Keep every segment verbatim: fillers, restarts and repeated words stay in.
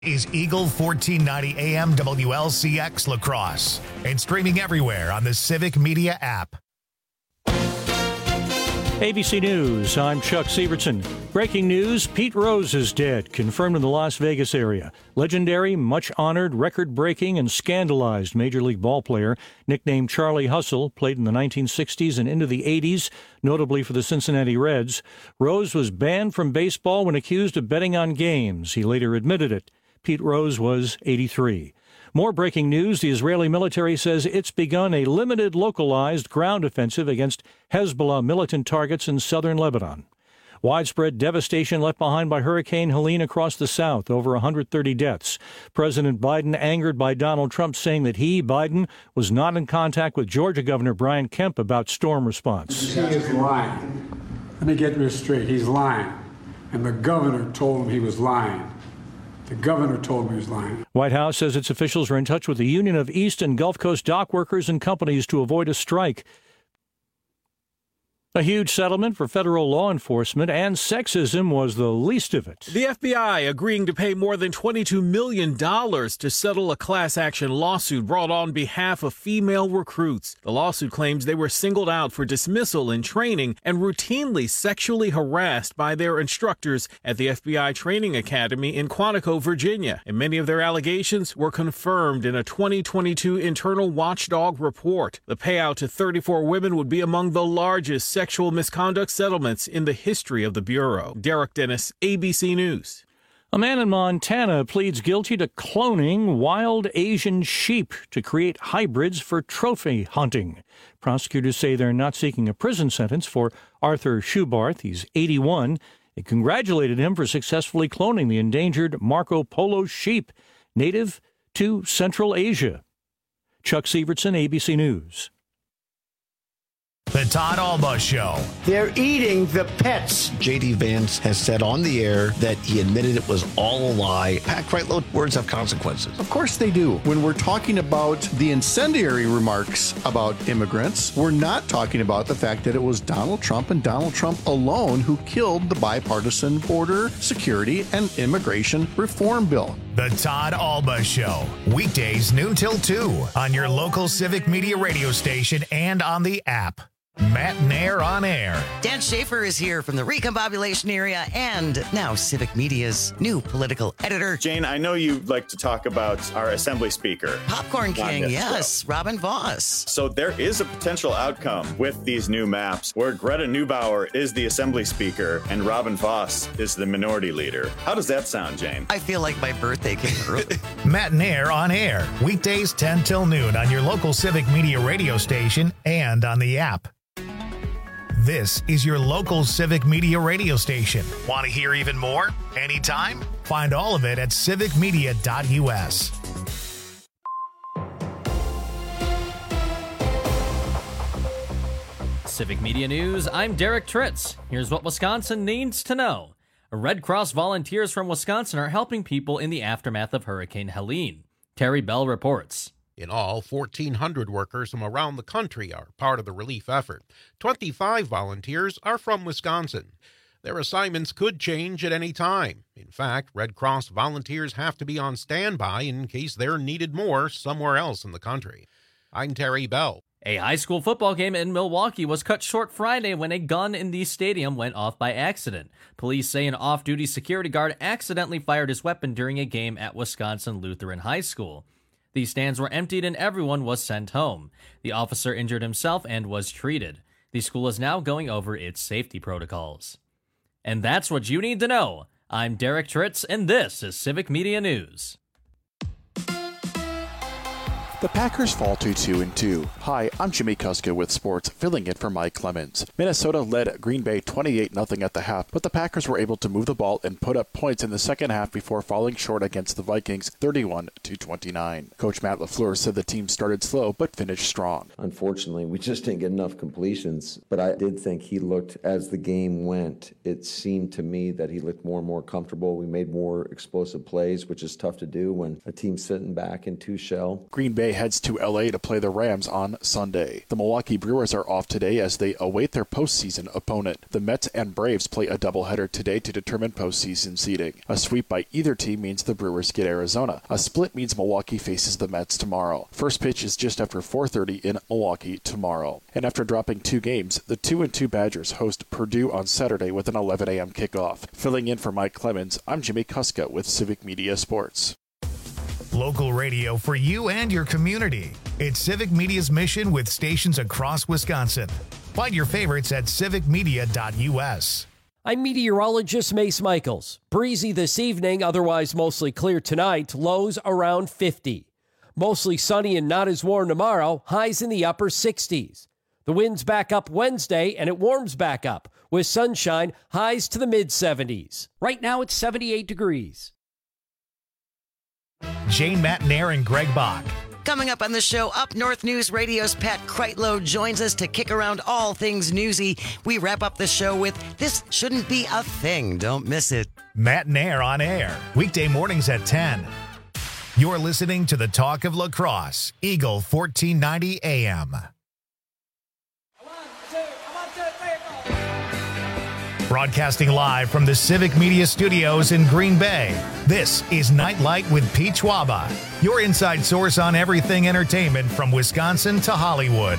Is Eagle fourteen ninety A M W L C X La Crosse and streaming everywhere on the Civic Media app. A B C News, I'm Chuck Sievertson. Breaking news, Pete Rose is dead, confirmed in the Las Vegas area. Legendary, much-honored, record-breaking, and scandalized Major League ballplayer, nicknamed Charlie Hustle, played in the nineteen sixties and into the eighties, notably for the Cincinnati Reds. Rose was banned from baseball when accused of betting on games. He later admitted it. Pete Rose was eighty-three. More breaking news. The Israeli military says it's begun a limited, localized ground offensive against Hezbollah militant targets in southern Lebanon. Widespread devastation left behind by Hurricane Helene across the south, over one hundred thirty deaths. President Biden angered by Donald Trump saying that he, Biden, was not in contact with Georgia Governor Brian Kemp about storm response. He is lying. Let me get this straight. He's lying. And the governor told him he was lying. The governor told me he was lying. White House says its officials are in touch with the Union of East and Gulf Coast dock workers and companies to avoid a strike. A huge settlement for federal law enforcement, and sexism was the least of it. The F B I agreeing to pay more than twenty-two million dollars to settle a class action lawsuit brought on behalf of female recruits. The lawsuit claims they were singled out for dismissal in training and routinely sexually harassed by their instructors at the F B I Training Academy in Quantico, Virginia. And many of their allegations were confirmed in a twenty twenty-two internal watchdog report. The payout to thirty-four women would be among the largest sexual misconduct settlements in the history of the Bureau. Derek Dennis, A B C News. A man in Montana pleads guilty to cloning wild Asian sheep to create hybrids for trophy hunting. Prosecutors say they're not seeking a prison sentence for Arthur Schubarth. He's eighty-one. They congratulated him for successfully cloning the endangered Marco Polo sheep, native to Central Asia. Chuck Sievertson, A B C News. The Todd Alba Show. They're eating the pets. J D. Vance has said on the air that he admitted it was all a lie. Pat Kreitlow, words have consequences. Of course they do. When we're talking about the incendiary remarks about immigrants, we're not talking about the fact that it was Donald Trump and Donald Trump alone who killed the bipartisan border security and immigration reform bill. The Todd Alba Show. Weekdays noon till two on your local Civic Media radio station and on the app. Matt Nair on air. Dan Schaefer is here from the Recombobulation area and now Civic Media's new political editor. Jane, I know you like to talk about our Assembly Speaker. Popcorn King, yes, show. Robin Voss. So there is a potential outcome with these new maps where Greta Neubauer is the Assembly Speaker and Robin Voss is the Minority Leader. How does that sound, Jane? I feel like my birthday came early. Matt Nair on air. Weekdays ten till noon on your local Civic Media radio station and on the app. This is your local Civic Media radio station. Want to hear even more? Anytime? Find all of it at civic media dot u s. Civic Media News, I'm Derek Tritz. Here's what Wisconsin needs to know. Red Cross volunteers from Wisconsin are helping people in the aftermath of Hurricane Helene. Terry Bell reports. In all, fourteen hundred workers from around the country are part of the relief effort. twenty-five volunteers are from Wisconsin. Their assignments could change at any time. In fact, Red Cross volunteers have to be on standby in case they're needed more somewhere else in the country. I'm Terry Bell. A high school football game in Milwaukee was cut short Friday when a gun in the stadium went off by accident. Police say an off-duty security guard accidentally fired his weapon during a game at Wisconsin Lutheran High School. The stands were emptied and everyone was sent home. The officer injured himself and was treated. The school is now going over its safety protocols. And that's what you need to know. I'm Derek Tritz, and this is Civic Media News. The Packers fall to two and two. Hi, I'm Jimmy Kuska with sports, filling in for Mike Clemens. Minnesota led Green Bay twenty-eight nothing at the half, but the Packers were able to move the ball and put up points in the second half before falling short against the Vikings thirty-one to twenty-nine. Coach Matt LaFleur said the team started slow but finished strong. Unfortunately, we just didn't get enough completions, but I did think he looked, as the game went, it seemed to me that he looked more and more comfortable. We made more explosive plays, which is tough to do when a team's sitting back in two shell. Green Bay Bay heads to L A to play the Rams on Sunday. The Milwaukee Brewers are off today as they await their postseason opponent. The Mets and Braves play a doubleheader today to determine postseason seeding. A sweep by either team means the Brewers get Arizona. A split means Milwaukee faces the Mets tomorrow. First pitch is just after four thirty in Milwaukee tomorrow. And after dropping two games, the two and two Badgers host Purdue on Saturday with an eleven a.m. kickoff. Filling in for Mike Clemens, I'm Jimmy Kuska with Civic Media Sports. Local radio for you and your community. It's Civic Media's mission with stations across Wisconsin. Find your favorites at civic media dot u s. I'm meteorologist Mace Michaels. Breezy this evening, otherwise mostly clear tonight. Lows around fifty. Mostly sunny and not as warm tomorrow. Highs in the upper sixties. The wind's back up Wednesday, and it warms back up with sunshine, highs to the mid-seventies. Right now, it's seventy-eight degrees. Jane Matnair and Greg Bach. Coming up on the show, Up North News Radio's Pat Kreitlow joins us to kick around all things newsy. We wrap up the show with This Shouldn't Be a Thing. Don't miss it. Matnair on air, weekday mornings at ten. You're listening to the Talk of Lacrosse, Eagle fourteen ninety A M. Broadcasting live from the Civic Media Studios in Green Bay, this is Nightlight with Pete Schwaba, your inside source on everything entertainment from Wisconsin to Hollywood.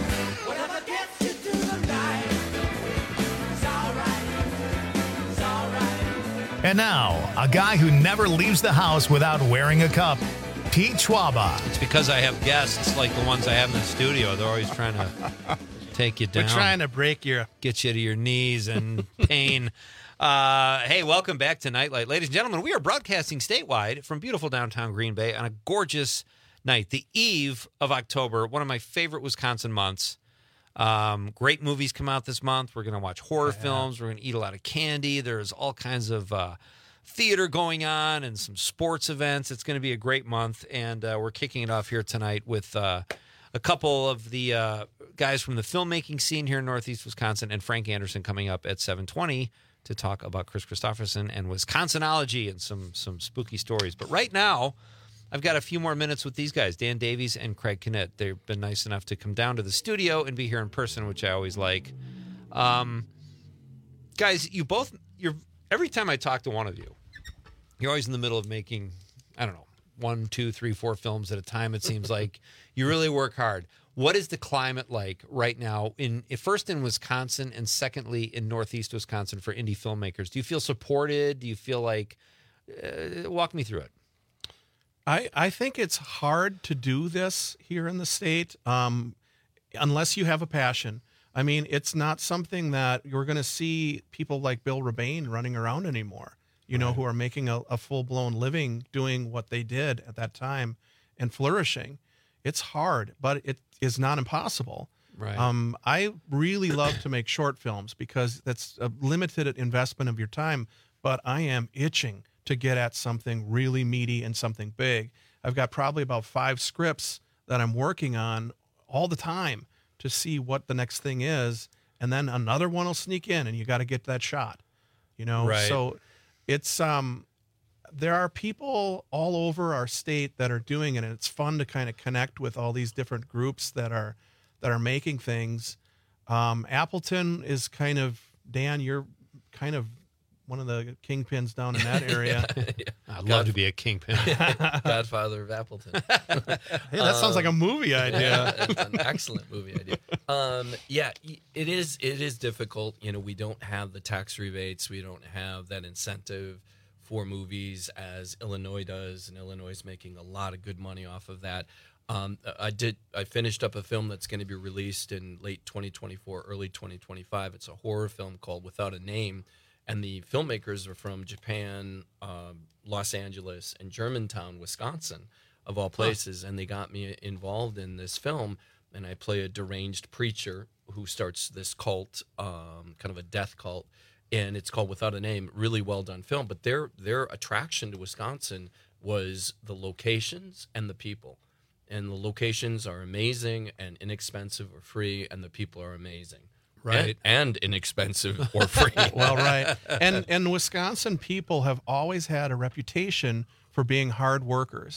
And now, a guy who never leaves the house without wearing a cup, Pete Schwaba. It's because I have guests like the ones I have in the studio. They're always trying to take you down. We're trying to break your... Get you to your knees and pain. uh, hey, welcome back to Nightlight. Ladies and gentlemen, we are broadcasting statewide from beautiful downtown Green Bay on a gorgeous night, the eve of October, one of my favorite Wisconsin months. Um, great movies come out this month. We're going to watch horror yeah. films. We're going to eat a lot of candy. There's all kinds of uh, theater going on and some sports events. It's going to be a great month, and uh, we're kicking it off here tonight with... Uh, A couple of the uh, guys from the filmmaking scene here in Northeast Wisconsin, and Frank Anderson coming up at seven twenty to talk about Chris Christopherson and Wisconsinology and some some spooky stories. But right now, I've got a few more minutes with these guys, Dan Davies and Craig Knitt. They've been nice enough to come down to the studio and be here in person, which I always like. Um, guys, you both, you're every time I talk to one of you, you're always in the middle of making, I don't know, one, two, three, four films at a time, it seems like. You really work hard. What is the climate like right now, in first in Wisconsin and secondly in Northeast Wisconsin for indie filmmakers? Do you feel supported? Do you feel like... Uh, walk me through it. I, I think it's hard to do this here in the state um, unless you have a passion. I mean, it's not something that you're going to see people like Bill Rebane running around anymore, you know, right. who are making a, a full-blown living doing what they did at that time and flourishing. It's hard, but it is not impossible. Right. Um, I really love to make short films because that's a limited investment of your time, but I am itching to get at something really meaty and something big. I've got probably about five scripts that I'm working on all the time to see what the next thing is, and then another one will sneak in, and you got to get that shot. You know, right. so it's um. There are people all over our state that are doing it, and it's fun to kind of connect with all these different groups that are that are making things. Um, Appleton is kind of, Dan, you're kind of one of the kingpins down in that area. yeah. I'd love to be a kingpin. Godfather of Appleton. Hey, that um, sounds like a movie idea. It's an excellent movie idea. Um, yeah, it is. It is difficult. You know, we don't have the tax rebates. We don't have that incentive for movies as Illinois does, and Illinois is making a lot of good money off of that. Um, I did. I finished up a film that's going to be released in late twenty twenty-four, early twenty twenty-five. It's a horror film called Without a Name, and the filmmakers are from Japan, um, Los Angeles, and Germantown, Wisconsin, of all places. Huh. And they got me involved in this film, and I play a deranged preacher who starts this cult, um, kind of a death cult. And it's called Without a Name. Really well done film. But their their attraction to Wisconsin was the locations and the people. And the locations are amazing and inexpensive or free, and the people are amazing. Right. And, and inexpensive or free. Well, right. And and Wisconsin people have always had a reputation for being hard workers.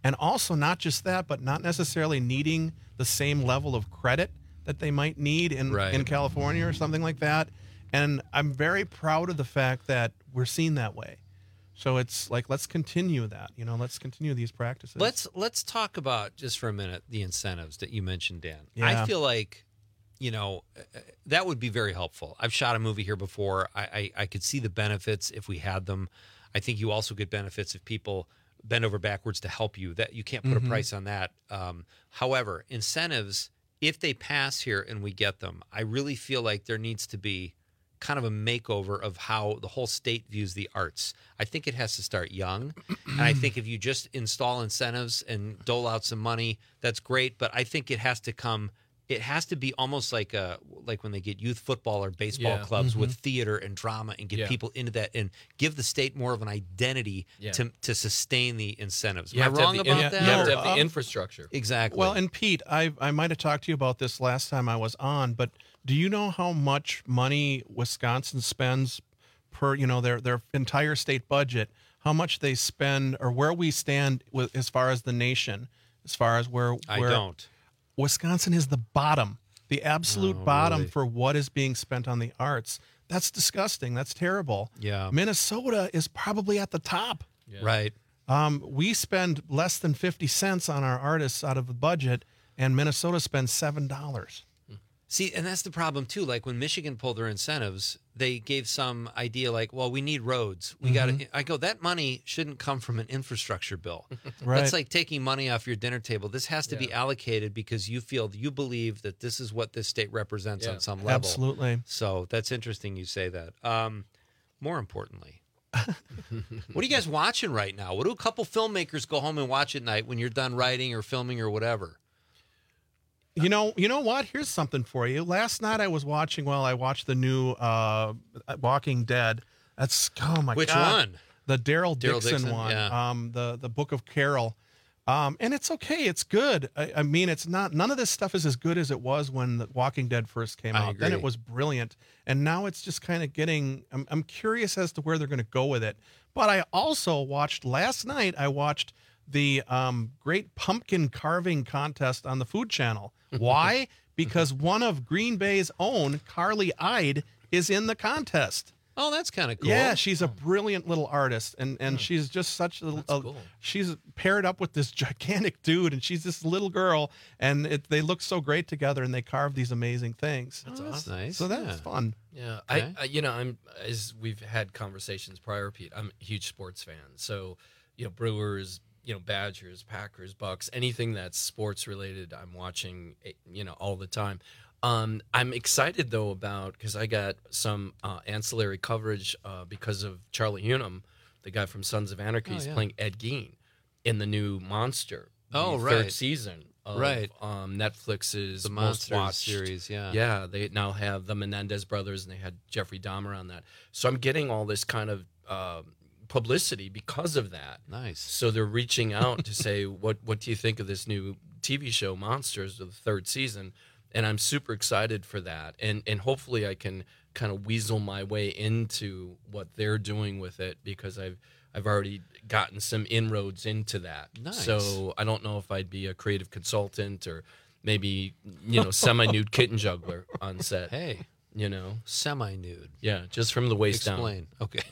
and also not just that, but not necessarily needing the same level of credit that they might need in, Right. in California or something like that. And I'm very proud of the fact that we're seen that way. So it's like, let's continue that, you know, let's continue these practices. Let's let's talk about just for a minute the incentives that you mentioned, Dan. Yeah. I feel like, you know, uh, that would be very helpful. I've shot a movie here before. I, I, I could see the benefits if we had them. I think you also get benefits if people bend over backwards to help you. That you can't put Mhm. a price on that. Um, however, incentives, if they pass here and we get them, I really feel like there needs to be kind of a makeover of how the whole state views the arts. I think it has to start young. And I think if you just install incentives and dole out some money, that's great. But I think it has to come, it has to be almost like a, like when they get youth football or baseball Yeah. clubs Mhm. with theater and drama and get Yeah. people into that and give the state more of an identity Yeah. to, to sustain the incentives. You Am I have to have wrong the about in- that? you have to Or- have the um, infrastructure. Exactly. Well, and Pete, I I might have talked to you about this last time I was on, but do you know how much money Wisconsin spends per, you know, their their entire state budget, how much they spend or where we stand with as far as the nation, as far as where I where don't. Wisconsin is the bottom, the absolute Oh, bottom really? for what is being spent on the arts. That's disgusting. That's terrible. Yeah. Minnesota is probably at the top. Right. Um, we spend less than fifty cents on our artists out of the budget, and Minnesota spends seven dollars. See, and that's the problem too. Like when Michigan pulled their incentives, they gave some idea like, well, we need roads. We got Mhm. to, I go, that money shouldn't come from an infrastructure bill. Right. That's like taking money off your dinner table. This has to be allocated because you feel, you believe that this is what this state represents Yeah. on some level. Absolutely. So that's interesting you say that. Um, more importantly, what are you guys watching right now? What do a couple filmmakers go home and watch at night when you're done writing or filming or whatever? You know, you know what? Here's something for you. Last night I was watching. Well, I watched the new uh, Walking Dead. That's oh my Which god, one? The Daryl Daryl Dixon, Dixon, one. yeah. Um, the the Book of Carol. Um, and it's okay. It's good. I, I mean, it's not. None of this stuff is as good as it was when the Walking Dead first came I out. Then agree. it was brilliant, and now it's just kind of getting. I'm, I'm curious as to where they're going to go with it. But I also watched last night. I watched the um, Great Pumpkin Carving Contest on the Food Channel. Why? Because one of Green Bay's own, Carly Ide, is in the contest. Oh, that's kind of cool. Yeah, she's a brilliant little artist, and and she's just such a, a she's paired up with this gigantic dude, and she's this little girl, and it, they look so great together, and they carve these amazing things. That's awesome. Nice. So that's Yeah. fun. Yeah, Okay. I, I, you know, I'm as we've had conversations prior, Pete. I'm a huge sports fan, so you know, Brewers, you know, Badgers, Packers, Bucks, anything that's sports related, I'm watching, you know, all the time. Um, I'm excited though about because I got some uh, ancillary coverage uh, because of Charlie Hunnam, the guy from Sons of Anarchy, Oh, is yeah. playing Ed Gein in the new Monster. the Oh, third right. season of Right. um, Netflix's The most Monsters watched series, yeah. yeah. They now have the Menendez brothers, and they had Jeffrey Dahmer on that. So I'm getting all this kind of um publicity because of that. Nice. So they're reaching out to say, what what do you think of this new T V show, Monsters, of the third season? And I'm super excited for that. And and hopefully I can kind of weasel my way into what they're doing with it because I've I've already gotten some inroads into that. Nice. So I don't know if I'd be a creative consultant or maybe, you know, semi-nude kitten juggler on set. Hey. You know? Semi-nude. Yeah, just from the waist Explain. down. Okay.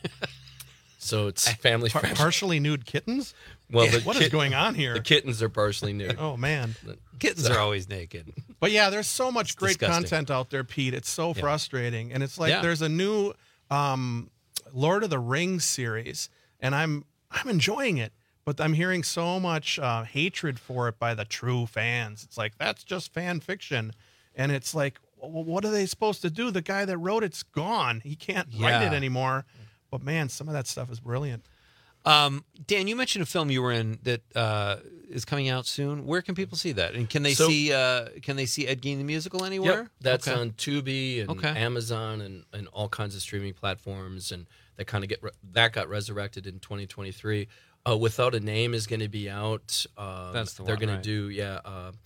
So it's family Par- friendly. partially nude kittens. Well, the what is kit- going on here? The kittens are partially nude. Oh man, Kittens are always naked. But yeah, there's so much It's great disgusting. content out there, Pete. It's so Yeah. frustrating, and it's like Yeah. there's a new um, Lord of the Rings series, and I'm I'm enjoying it, but I'm hearing so much uh, hatred for it by the true fans. It's like that's just fan fiction, and it's like, well, what are they supposed to do? The guy that wrote it's gone. He can't write it Yeah. anymore. But man, some of that stuff is brilliant. Um, Dan, you mentioned a film you were in that uh, is coming out soon. Where can people see that? And can they So- see uh, can they see Ed Gein the musical anywhere? Yep, that's Okay. on Tubi and Okay. Amazon and, and all kinds of streaming platforms, and that kind of get re- that got resurrected in twenty twenty-three. Uh, Without a Name is going to be out. Uh, That's the they're one, going right. to do yeah. Uh,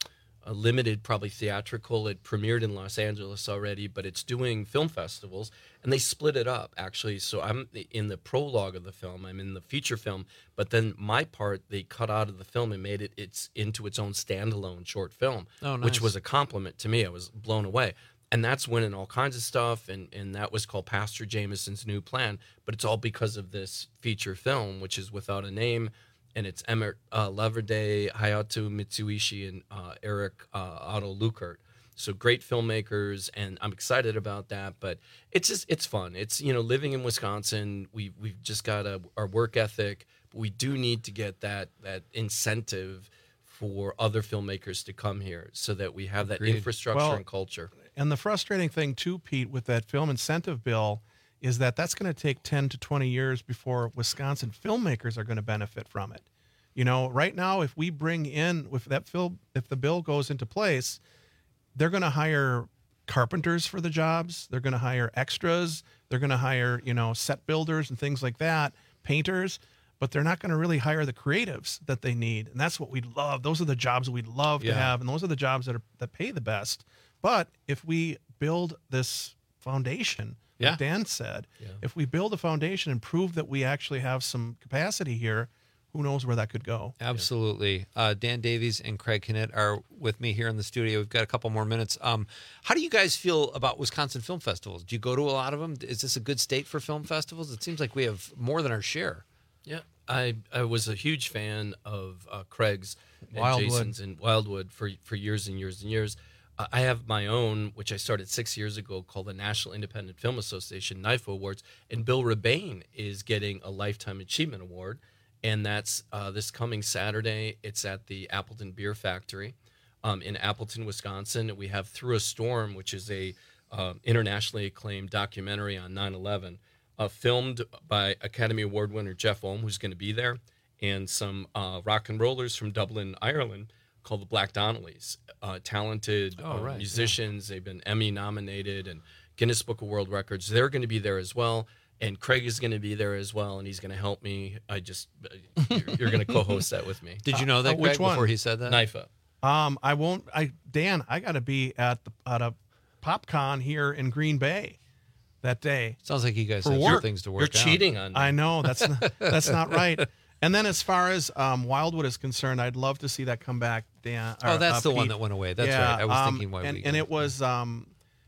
a limited, probably theatrical. It premiered in Los Angeles already, but it's doing film festivals, and they split it up, actually. So I'm in the prologue of the film. I'm in the feature film, but then my part, they cut out of the film and made it it's into its own standalone short film, Oh, nice. which was a compliment to me. I was blown away. And that's winning all kinds of stuff, and, and that was called Pastor Jameson's New Plan, but it's all because of this feature film, which is Without a Name, and it's Emmett uh, Loverday, Hayato Mitsuishi, and uh, Eric uh, Otto Lukert. So great filmmakers, and I'm excited about that. But it's just it's fun. It's you know living in Wisconsin, we we've just got a, our work ethic, but we do need to get that that incentive for other filmmakers to come here, so that we have that Agreed. infrastructure Well, and culture. And the frustrating thing too, Pete, with that film incentive bill is that that's going to take ten to twenty years before Wisconsin filmmakers are going to benefit from it. You know, right now, if we bring in, if that film, if the bill goes into place, they're going to hire carpenters for the jobs. They're going to hire extras. They're going to hire, you know, set builders and things like that, painters, but they're not going to really hire the creatives that they need. And that's what we love. Those are the jobs we'd love Yeah. to have. And those are the jobs that are, that pay the best. But if we build this foundation, Yeah. like Dan said, Yeah. if we build a foundation and prove that we actually have some capacity here, who knows where that could go. Absolutely. Uh, Dan Davies and Craig Knitt are with me here in the studio. We've got a couple more minutes. Um, how do you guys feel about Wisconsin film festivals? Do you go to a lot of them? Is this a good state for film festivals? It seems like we have more than our share. Yeah, I, I was a huge fan of uh, Craig's and Wildwood. Jason's and Wildwood for for years and years and years. Uh, I have my own, which I started six years ago, called the National Independent Film Association NIFA Awards, and Bill Rebane is getting a Lifetime Achievement Award, and that's uh, this coming Saturday. It's at the Appleton Beer Factory um, in Appleton, Wisconsin. We have Through a Storm, which is a uh, internationally acclaimed documentary on nine eleven. Uh, filmed by Academy Award winner Jeff Ohm, who's going to be there, and some uh, rock and rollers from Dublin, Ireland, called the Black Donnellys. Uh, talented Oh, uh, right, musicians. They've been Emmy nominated and Guinness Book of World Records. They're going to be there as well. And Craig is going to be there as well, and he's going to help me. I just, you're, you're going to co-host that with me. Did you know that, Uh, Craig, which one? before he said that? NIFA. Um, I won't. I Dan, I got to be at the at a PopCon here in Green Bay that day. Sounds like you guys For have work. some things to work You're out. cheating on me. I know that's not, that's not right. And then as far as um, Wildwood is concerned, I'd love to see that come back, Dan. Oh, or, that's uh, the one Pete. that went away. That's Yeah, right. I was um, thinking why and, we and it was um,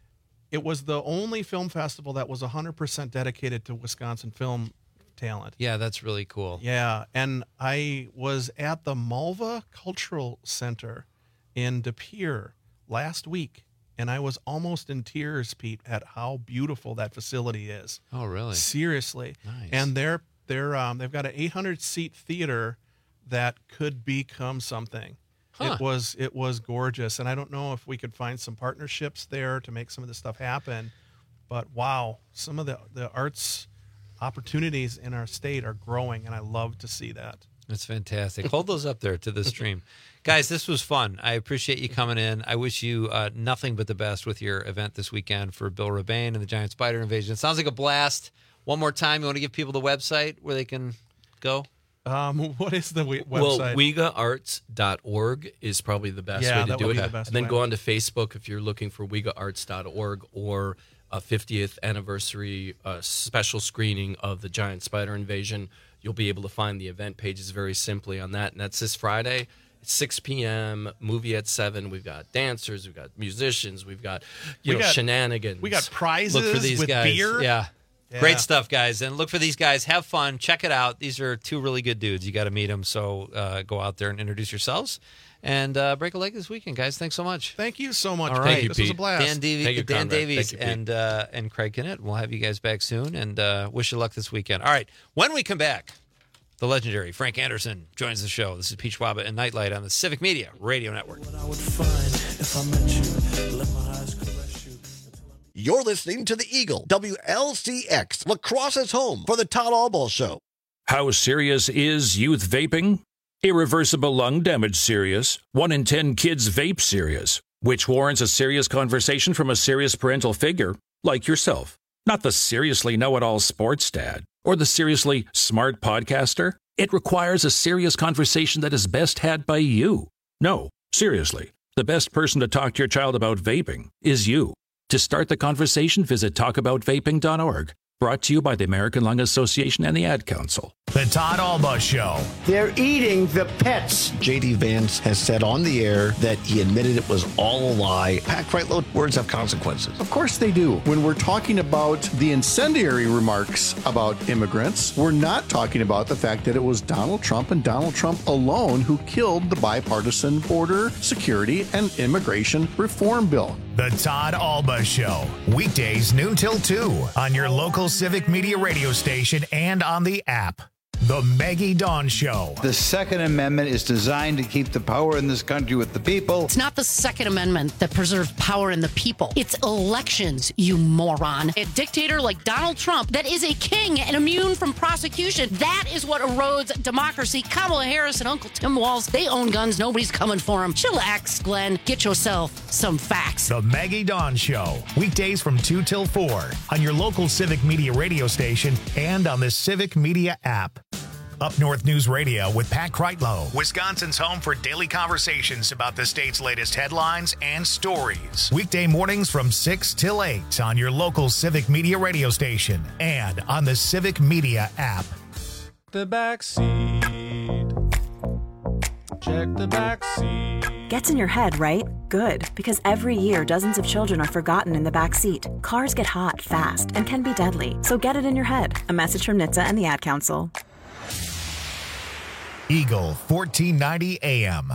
it was the only film festival that was one hundred percent dedicated to Wisconsin film talent. Yeah, that's really cool. Yeah, and I was at the Malva Cultural Center in De Pere last week, and I was almost in tears, Pete, at how beautiful that facility is. Oh, really? Seriously. Nice. And they're they're um, they've got an eight hundred seat theater that could become something. Huh. It was it was gorgeous, and I don't know if we could find some partnerships there to make some of this stuff happen. But wow, some of the the arts opportunities in our state are growing, and I love to see that. That's fantastic. Hold those up there to the stream. Guys, this was fun. I appreciate you coming in. I wish you uh, nothing but the best with your event this weekend for Bill Rebane and the Giant Spider Invasion. It sounds like a blast. One more time, you want to give people the website where they can go? Um, what is the we- Well, website? Wiga Arts dot org is probably the best Yeah, way to that do would it. be the best and then way. go on to Facebook if you're looking for Wiga Arts dot org or a fiftieth anniversary uh, special screening of the Giant Spider Invasion. You'll be able to find the event pages very simply on that. And that's this Friday. It's six p.m., movie at seven. We've got dancers, we've got musicians, we've got you We know got- shenanigans. we got prizes Look for these with guys. beer. Yeah. Yeah. Great stuff, guys. And look for these guys. Have fun. Check it out. These are two really good dudes. You got to meet them. So uh, go out there and introduce yourselves. And uh, break a leg this weekend, guys. Thanks so much. Thank you so much. All Pete. right. This was a blast. Dan, Davy, Thank you, Dan Conrad. Davies Thank you, Pete. and uh, and Craig Knitt. We'll have you guys back soon, and uh, wish you luck this weekend. All right. When we come back, the legendary Frank Anderson joins the show. This is Pete Schwaba and Nightlight on the Civic Media Radio Network. You're listening to the Eagle, W L C X, Lacrosse's home for the Todd Alball Show. How serious is youth vaping? Irreversible lung damage serious. One in ten kids vape serious, which warrants a serious conversation from a serious parental figure like yourself. Not the seriously know-it-all sports dad or the seriously smart podcaster. It requires a serious conversation that is best had by you. No, seriously. the best person to talk to your child about vaping is you. To start the conversation, visit talk about vaping dot org. Brought to you by the American Lung Association and the Ad Council. The Todd Alba Show. They're eating the pets. J D. Vance has said on the air that he admitted it was all a lie. Pat Kreitlow, words have consequences. Of course they do. When we're talking about the incendiary remarks about immigrants, we're not talking about the fact that it was Donald Trump and Donald Trump alone who killed the bipartisan border security and immigration reform bill. The Todd Alba Show. Weekdays noon till two on your local Civic Media radio station and on the app. The Maggie Dawn Show. The Second Amendment is designed to keep the power in this country with the people. It's not the Second Amendment that preserves power in the people. It's elections, you moron. A dictator like Donald Trump that is a king and immune from prosecution. That is what erodes democracy. Kamala Harris and Uncle Tim Walz, they own guns. Nobody's coming for them. Chillax, Glenn. Get yourself some facts. The Maggie Dawn Show. Weekdays from two till four on your local Civic Media radio station and on the Civic Media app. Up North News Radio with Pat Kreitlow, Wisconsin's home for daily conversations about the state's latest headlines and stories. Weekday mornings from six till eight on your local Civic Media radio station and on the Civic Media app. The back seat. Check the back seat. Gets in your head, right? Good, because every year dozens of children are forgotten in the back seat. Cars get hot fast and can be deadly, so get it in your head. A message from N H T S A and the Ad Council. Eagle fourteen ninety A M.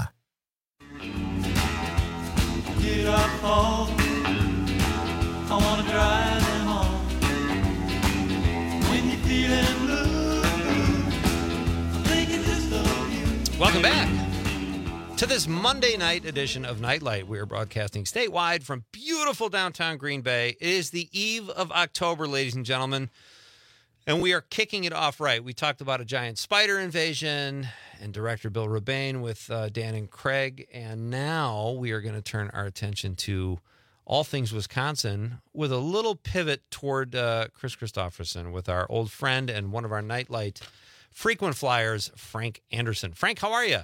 Get up home. I want to drive them home. When you're feeling blue, I'm thinking just of you. Welcome back to this Monday night edition of Nightlight. We are broadcasting statewide from beautiful downtown Green Bay. It is the eve of October, ladies and gentlemen. And we are kicking it off right. We talked about a giant spider invasion and director Bill Rebane with uh, Dan and Craig. And now we are going to turn our attention to all things Wisconsin with a little pivot toward uh, Chris Christopherson with our old friend and one of our Nightlight frequent flyers, Frank Anderson. Frank, how are you?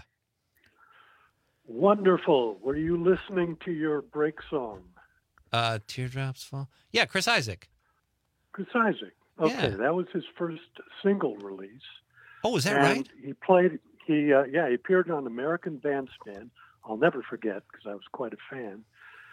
Wonderful. Were you listening to your break song? Uh, Teardrops Fall? Yeah, Chris Isaak. Chris Isaak. Okay, Yeah. that was his first single release. Oh, is that And right? He played. He uh, yeah, he appeared on American Bandstand. I'll never forget because I was quite a fan.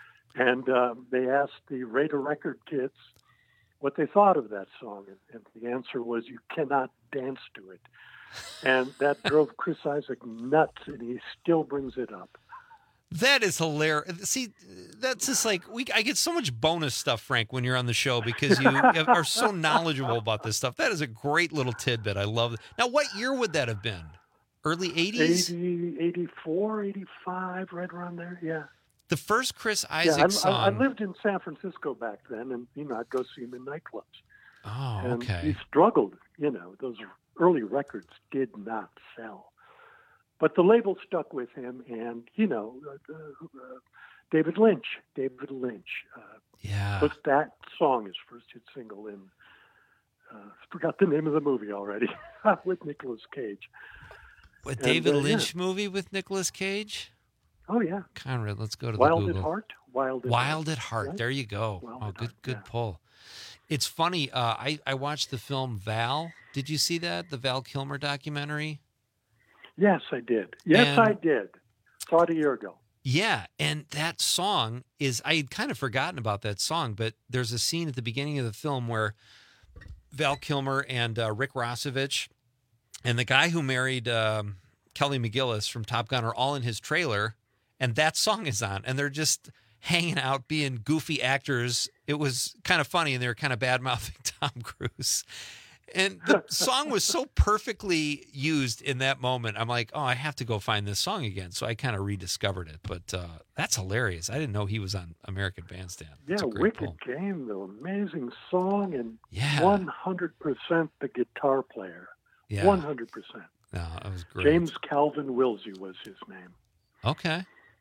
And uh, they asked the Raider Record kids what they thought of that song, and, and the answer was, "You cannot dance to it." And that drove Chris Isaak nuts, and he still brings it up. That is hilarious. See, that's just like we. I get so much bonus stuff, Frank, when you're on the show because you are so knowledgeable about this stuff. That is a great little tidbit. I love it. Now, what year would that have been? Early eighties? eighty, eighty-four, eighty-five, right around there, yeah. The first Chris Yeah, Isaak I, song. I, I lived in San Francisco back then, and, you know, I'd go see him in nightclubs. Oh, and okay. he struggled, you know, those early records did not sell. But the label stuck with him, and, you know, uh, uh, David Lynch, David Lynch uh, yeah. put that song, his first hit single, in, uh, forgot the name of the movie already, with Nicolas Cage. A And, David uh, Lynch yeah. movie with Nicolas Cage? Oh, yeah. Conrad, let's go to the Wild Google. at Heart? Wild at Wild Heart. at Heart. Right? There you go. Wild oh, at good, Heart, good yeah. pull. It's funny. Uh, I I watched the film Val. Did you see that? The Val Kilmer documentary. Yes, I did. Yes, And- I did. Saw it a year ago. Yeah, and that song is, I had kind of forgotten about that song, but there's a scene at the beginning of the film where Val Kilmer and uh, Rick Rossovich and the guy who married um, Kelly McGillis from Top Gun are all in his trailer, and that song is on, and they're just hanging out, being goofy actors. It was kind of funny, and they were kind of bad-mouthing Tom Cruise. And the song was so perfectly used in that moment. I'm like, oh, I have to go find this song again. So I kind of rediscovered it. But uh, that's hilarious. I didn't know he was on American Bandstand. Yeah, It's a great Wicked pull. Game, though. Amazing song, and Yeah. one hundred percent the guitar player. Yeah. one hundred percent. No, that was great. James Calvin Wilsey was his name. Okay.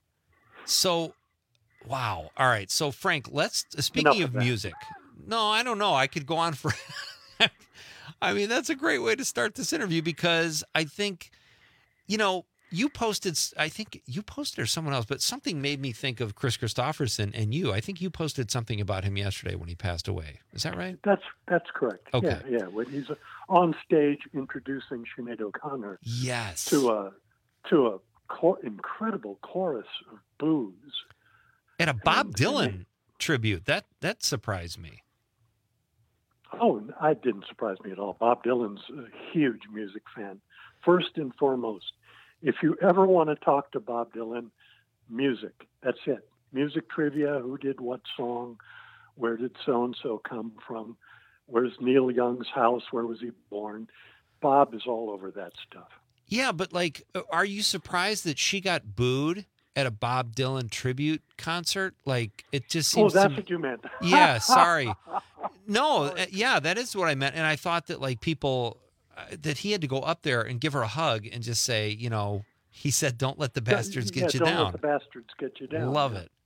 So, wow. All right. So, Frank, let's, speaking Enough of of that. music. No, I don't know. I could go on for, I mean, that's a great way to start this interview because I think, you know, you posted, I think you posted or someone else, but something made me think of Chris Christopherson and you. I think you posted something about him yesterday when he passed away. Is that right? That's that's correct. Okay. Yeah, yeah. When he's on stage introducing Sinead O'Connor. Yes. To a to a cor- incredible chorus of boos. And a Bob And- Dylan tribute. That that surprised me. Oh, I didn't surprise me at all. Bob Dylan's a huge music fan. First and foremost, if you ever want to talk to Bob Dylan, music. That's it. Music trivia, who did what song, where did so-and-so come from, where's Neil Young's house, where was he born? Bob is all over that stuff. Yeah, but like, are you surprised that she got booed at a Bob Dylan tribute concert? Like, it just seems. Oh, that's to... what you meant. Yeah, sorry. No, uh, yeah, that is what I meant. And I thought that like people, uh, that he had to go up there and give her a hug and just say, you know, he said, "Don't let the bastards get yeah, you don't down." Let the bastards get you down. Love yeah. it.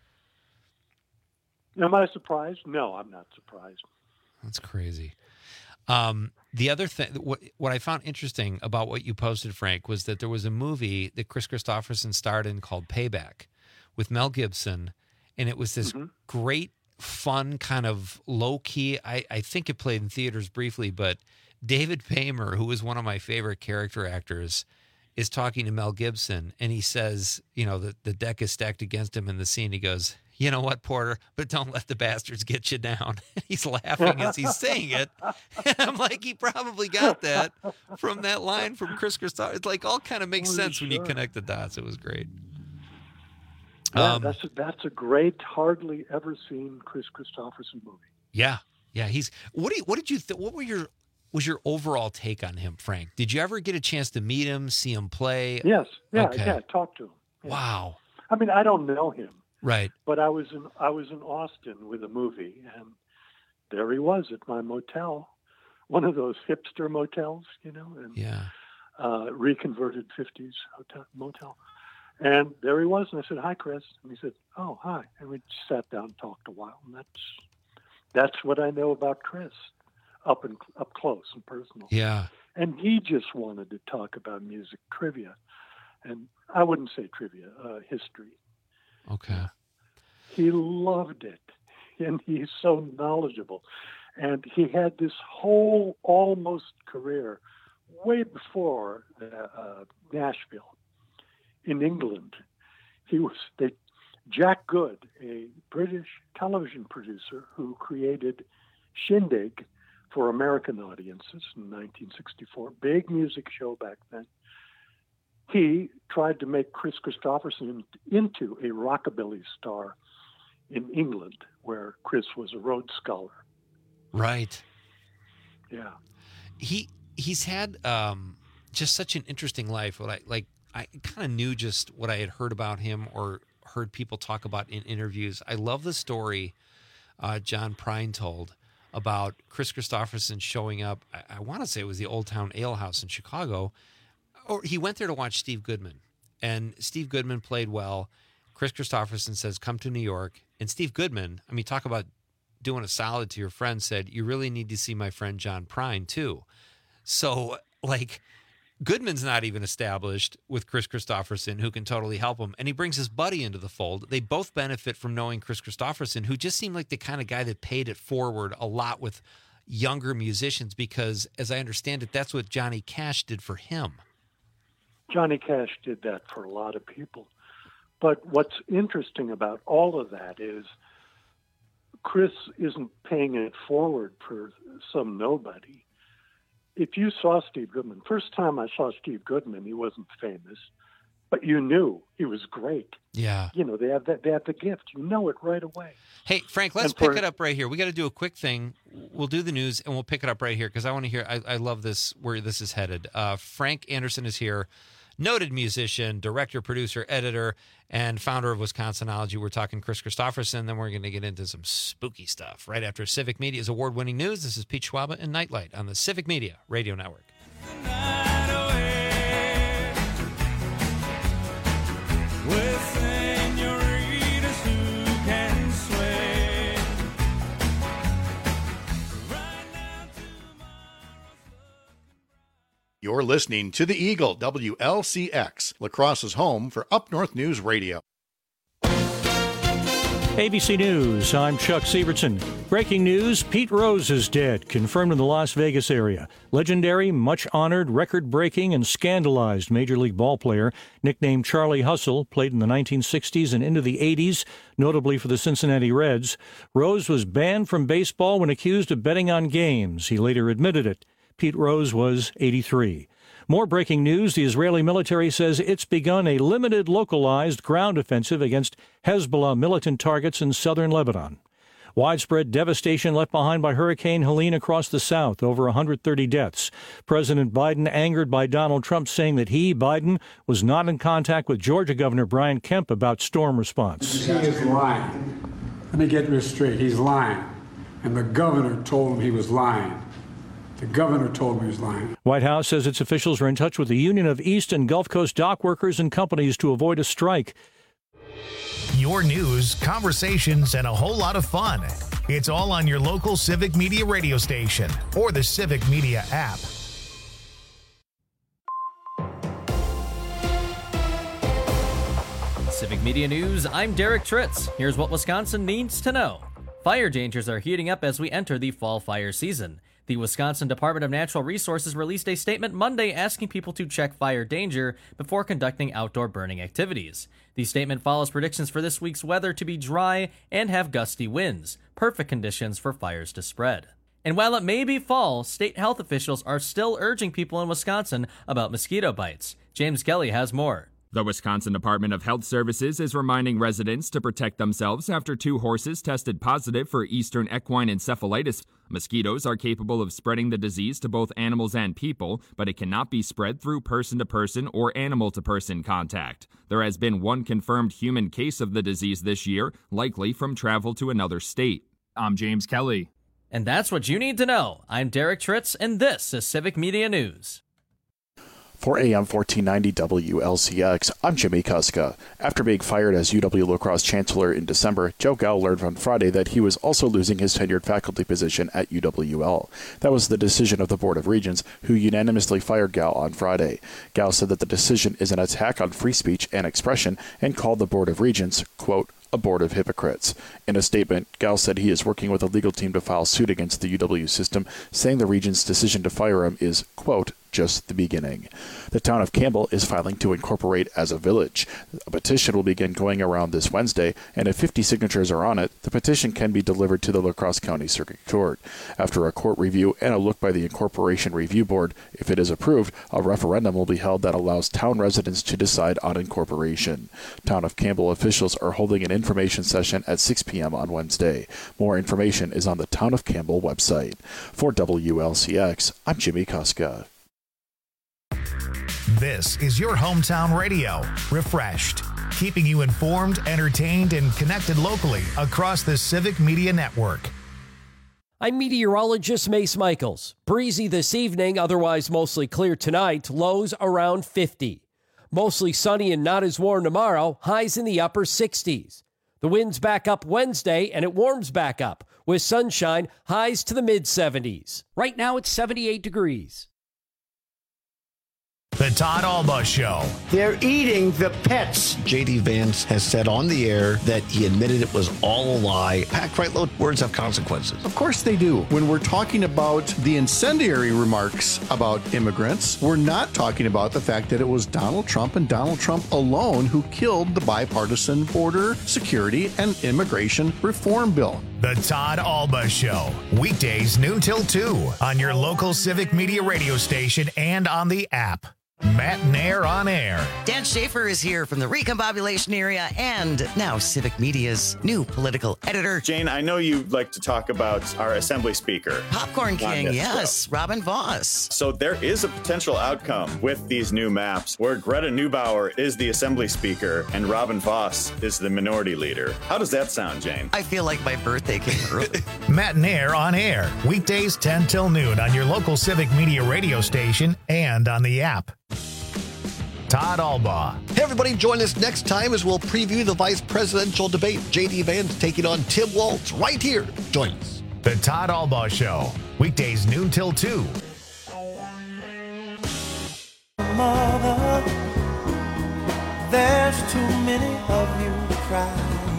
Am I surprised? No, I'm not surprised. That's crazy. Um, the other thing, what, what I found interesting about what you posted, Frank, was that there was a movie that Chris Christopherson starred in called Payback with Mel Gibson, and it was this Mm-hmm. great, fun, kind of low-key, I, I think it played in theaters briefly, but David Paymer, who was one of my favorite character actors, is talking to Mel Gibson, and he says, you know, the, the deck is stacked against him in the scene. He goes, "You know what, Porter, but don't let the bastards get you down." He's laughing as he's saying it. And I'm like, he probably got that from that line from Chris Christopherson. It's like all kind of makes Oh, sense when you sure. connect the dots. It was great. Yeah, Um, that's a, that's a great, hardly ever seen Chris Christopherson movie. Yeah. Yeah. He's, what do you, what did you, th- what were your, was your overall take on him, Frank? Did you ever get a chance to meet him, see him play? Yes, yeah, Okay. yeah. Talk to him. Yeah. Wow. I mean, I don't know him, Right. but I was in I was in Austin with a movie, and there he was at my motel, one of those hipster motels, you know, and Yeah. uh, reconverted fifties hotel motel. And there he was, and I said, "Hi, Chris," and he said, "Oh, hi," and we just sat down and talked a while, and that's that's what I know about Chris, up and up close and personal. Yeah. And he just wanted to talk about music trivia, and I wouldn't say trivia, uh, history. Okay. He loved it, and he's so knowledgeable. And he had this whole almost career way before uh, uh, Nashville in England. He was they, Jack Good, a British television producer who created Shindig for American audiences in nineteen sixty-four, big music show back then. He tried to make Chris Christopherson into a rockabilly star in England, where Chris was a Rhodes Scholar. Right. Yeah. He, he's had, um, just such an interesting life. What I like, I kind of knew just what I had heard about him or heard people talk about in interviews. I love the story uh, John Prine told about Chris Christopherson showing up. I, I want to say it was the Old Town Ale House in Chicago. Or he went there to watch Steve Goodman, and Steve Goodman played well. Chris Christopherson says, "Come to New York." And Steve Goodman, I mean, talk about doing a solid to your friend, said, "You really need to see my friend John Prine too." So like, Goodman's not even established with Chris Christopherson, who can totally help him. And he brings his buddy into the fold. They both benefit from knowing Chris Christopherson, who just seemed like the kind of guy that paid it forward a lot with younger musicians, because as I understand it, that's what Johnny Cash did for him. Johnny Cash did that for a lot of people. But what's interesting about all of that is Chris isn't paying it forward for some nobody. If you saw Steve Goodman, first time I saw Steve Goodman, he wasn't famous, but you knew he was great. Yeah. You know, they have that, they have the gift. You know it right away. Hey, Frank, let's And for- pick it up right here. We got to do a quick thing. We'll do the news, and we'll pick it up right here because I want to hear, I, I love this, where this is headed. Uh, Frank Anderson is here. Noted musician, director, producer, editor, and founder of Wisconsinology. We're talking Chris Christopherson. Then we're going to get into some spooky stuff right after Civic Media's award-winning news. This is Pete Schwaba and Nightlight on the Civic Media Radio Network. Your You're listening to the Eagle, W L C X, La Crosse's home for Up North News Radio. A B C News, I'm Chuck Sievertson. Breaking news, Pete Rose is dead, confirmed in the Las Vegas area. Legendary, much-honored, record-breaking, and scandalized Major League ballplayer, nicknamed Charlie Hustle, played in the nineteen sixties and into the eighties, notably for the Cincinnati Reds. Rose was banned from baseball when accused of betting on games. He later admitted it. Pete Rose was eighty-three. More breaking news, the Israeli military says it's begun a limited localized ground offensive against Hezbollah militant targets in southern Lebanon. Widespread devastation left behind by Hurricane Helene across the south, over one hundred thirty deaths. President Biden angered by Donald Trump saying that he, Biden, was not in contact with Georgia Governor Brian Kemp about storm response. He is lying. Let me get this straight. He's lying. And the governor told him he was lying. The governor told me he was lying. White House says its officials are in touch with the Union of East and Gulf Coast dock workers and companies to avoid a strike. Your news, conversations, and a whole lot of fun. It's all on your local Civic Media radio station or the Civic Media app. Civic Media News, I'm Derek Tritz. Here's what Wisconsin needs to know. Fire dangers are heating up as we enter the fall fire season. The Wisconsin Department of Natural Resources released a statement Monday asking people to check fire danger before conducting outdoor burning activities. The statement follows predictions for this week's weather to be dry and have gusty winds, perfect conditions for fires to spread. And while it may be fall, state health officials are still urging people in Wisconsin about mosquito bites. James Kelly has more. The Wisconsin Department of Health Services is reminding residents to protect themselves after two horses tested positive for Eastern equine encephalitis. Mosquitoes are capable of spreading the disease to both animals and people, but it cannot be spread through person-to-person or animal-to-person contact. There has been one confirmed human case of the disease this year, likely from travel to another state. I'm James Kelly. And that's what you need to know. I'm Derek Tritz, and this is Civic Media News. For A M fourteen ninety W L C X, I'm Jimmy Kuska. After being fired as U W La Crosse Chancellor in December, Joe Gao learned on Friday that he was also losing his tenured faculty position at U W L. That was the decision of the Board of Regents, who unanimously fired Gao on Friday. Gao said that the decision is an attack on free speech and expression and called the Board of Regents, quote, a board of hypocrites. In a statement, Gao said he is working with a legal team to file suit against the U W system, saying the Regent's decision to fire him is, quote, just the beginning. The town of Campbell is filing to incorporate as a village. A petition will begin going around this Wednesday, and if fifty signatures are on it, the petition can be delivered to the La Crosse County Circuit Court. After a court review and a look by the Incorporation Review Board, if it is approved, a referendum will be held that allows town residents to decide on incorporation. Town of Campbell officials are holding an information session at six p.m. on Wednesday. More information is on the Town of Campbell website. For W L C X, I'm Jimmy Kuska. This is your hometown radio, refreshed, keeping you informed, entertained, and connected locally across the Civic Media Network. I'm meteorologist Mace Michaels. Breezy this evening, otherwise mostly clear tonight, lows around fifty. Mostly sunny and not as warm tomorrow, highs in the upper sixties. The wind's back up Wednesday, and it warms back up with sunshine, highs to the mid seventies. Right now it's seventy-eight degrees. The Todd Alba Show. They're eating the pets. J D. Vance has said on the air that he admitted it was all a lie. Pat Kreitlow, words have consequences. Of course they do. When we're talking about the incendiary remarks about immigrants, we're not talking about the fact that it was Donald Trump and Donald Trump alone who killed the bipartisan border security and immigration reform bill. The Todd Alba Show. Weekdays noon till two on your local Civic Media radio station and on the app. Matt Nair on air. Dan Schaefer is here from the Recombobulation area and now Civic Media's new political editor. Jane, I know you like to talk about our Assembly Speaker. Popcorn King, yes, Robin Voss. So there is a potential outcome with these new maps where Greta Neubauer is the Assembly Speaker and Robin Voss is the Minority Leader. How does that sound, Jane? I feel like my birthday came early. Matt Nair on air. Weekdays ten till noon on your local Civic Media radio station and on the app. Todd Alba. Hey, everybody, join us next time as we'll preview the vice presidential debate. J D. Vance taking on Tim Walz right here. Join us. The Todd Alba Show. Weekdays noon till two. There's too many of you crying.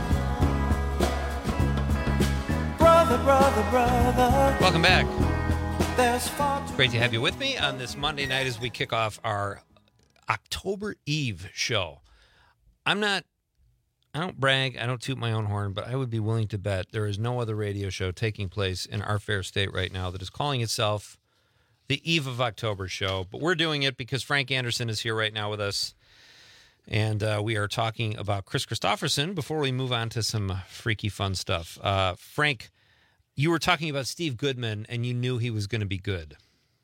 Brother, brother, brother. Welcome back. There's far too Great to have you with me on this Monday night as we kick off our October Eve show. I'm not, I don't brag, I don't toot my own horn, but I would be willing to bet there is no other radio show taking place in our fair state right now that is calling itself the Eve of October show. But we're doing it because Frank Anderson is here right now with us. And uh, we are talking about Kris Kristofferson before we move on to some freaky fun stuff. Uh, Frank, you were talking about Steve Goodman, and you knew he was going to be good.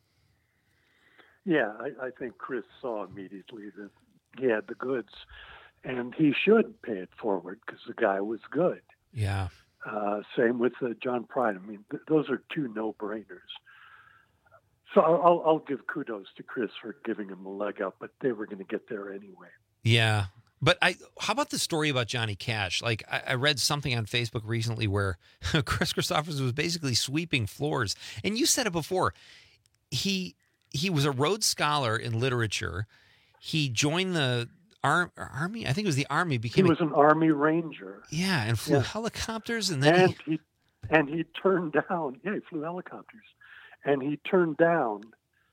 Yeah, I, I think Chris saw immediately that he had the goods, and he should pay it forward because the guy was good. Yeah. Uh, same with uh, John Prine. I mean, th- those are two no-brainers. So I'll, I'll give kudos to Chris for giving him a leg up, but they were going to get there anyway. Yeah. But I, how about the story about Johnny Cash? Like, I, I read something on Facebook recently where Kris Kristofferson was basically sweeping floors. And you said it before. He he was a Rhodes Scholar in literature. He joined the ar- Army. I think it was the Army. Became he was a, an Army Ranger. Yeah, and flew yeah. helicopters. And then and he, he and he turned down. Yeah, he flew helicopters, and he turned down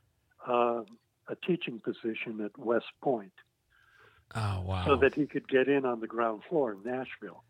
uh, a teaching position at West Point. Oh, wow. So that he could get in on the ground floor in Nashville.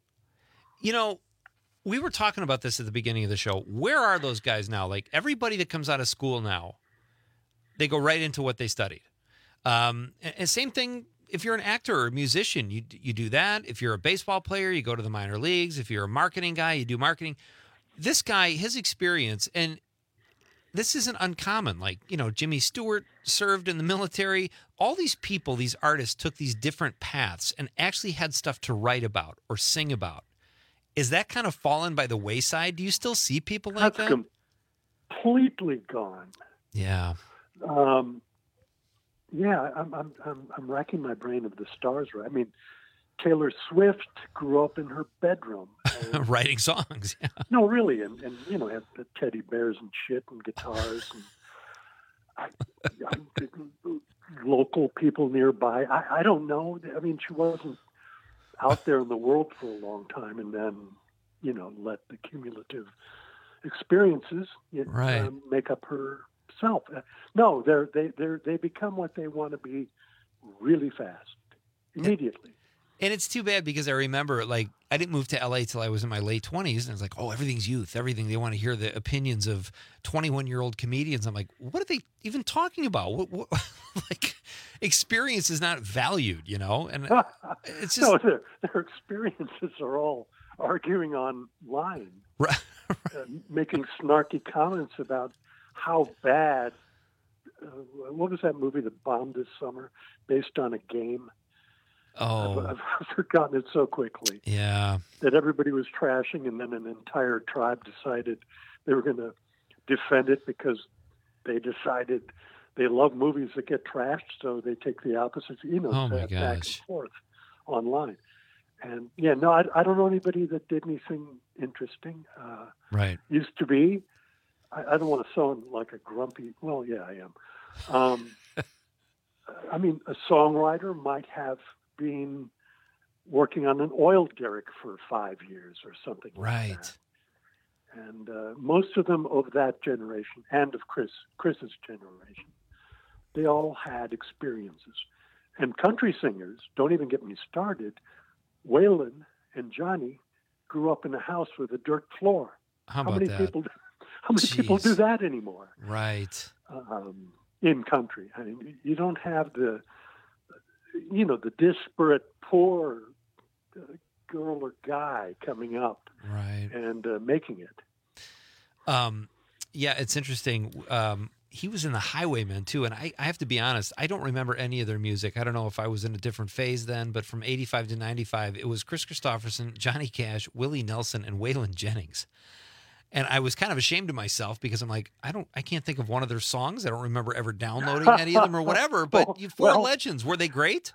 You know, we were talking about this at the beginning of the show. Where are those guys now? Like, everybody that comes out of school now, they go right into what they studied. Um, and, and same thing if you're an actor or a musician, you you do that. If you're a baseball player, you go to the minor leagues. If you're a marketing guy, you do marketing. This guy, his experience, and this isn't uncommon. Like, you know, Jimmy Stewart served in the military. All these people, these artists, took these different paths and actually had stuff to write about or sing about. Is that kind of fallen by the wayside? Do you still see people like That's that? Completely gone. Yeah. Um, yeah, I'm, I'm, I'm, I'm racking my brain of the stars. Right? I mean, Taylor Swift grew up in her bedroom. And, writing songs. Yeah. No, really. And, and, you know, had the teddy bears and shit and guitars and I, I, local people nearby. I, I don't know. I mean, she wasn't out there in the world for a long time and then, you know, let the cumulative experiences it, right. um, make up herself. Uh, no, they're, they they're, they become what they want to be really fast, immediately. And it's too bad because I remember, like, I didn't move to L A till I was in my late twenties. And it's like, oh, everything's youth, everything. They want to hear the opinions of twenty-one-year-old comedians. I'm like, what are they even talking about? What, what, like, experience is not valued, you know? And it's just... No, their, their experiences are all arguing online, right. uh, making snarky comments about how bad... Uh, what was that movie that bombed this summer based on a game? Oh, I've, I've forgotten it so quickly. Yeah. That everybody was trashing, and then an entire tribe decided they were going to defend it because they decided they love movies that get trashed, so they take the opposite, you know, oh my back gosh. and forth online. And yeah, no, I, I don't know anybody that did anything interesting. Uh, right. Used to be. I, I don't want to sound like a grumpy. Well, yeah, I am. Um, I mean, a songwriter might have been working on an oil derrick for five years or something right. like that. And uh, most of them of that generation and of Chris Chris's generation, they all had experiences. And country singers, don't even get me started, Waylon and Johnny grew up in a house with a dirt floor. How, how about many that? people? How many Jeez. people do that anymore? Right. Um, in country, I mean, you don't have the, you know, the disparate poor uh, girl or guy coming up right. and uh, making it. Um, yeah, it's interesting. Um, he was in the Highwaymen too, and I, I have to be honest, I don't remember any of their music. I don't know if I was in a different phase then, but from eighty-five to ninety-five, it was Kris Kristofferson, Johnny Cash, Willie Nelson, and Waylon Jennings. And I was kind of ashamed of myself because I'm like, I don't, I can't think of one of their songs. I don't remember ever downloading any of them or whatever. But well, you four well, legends, were they great?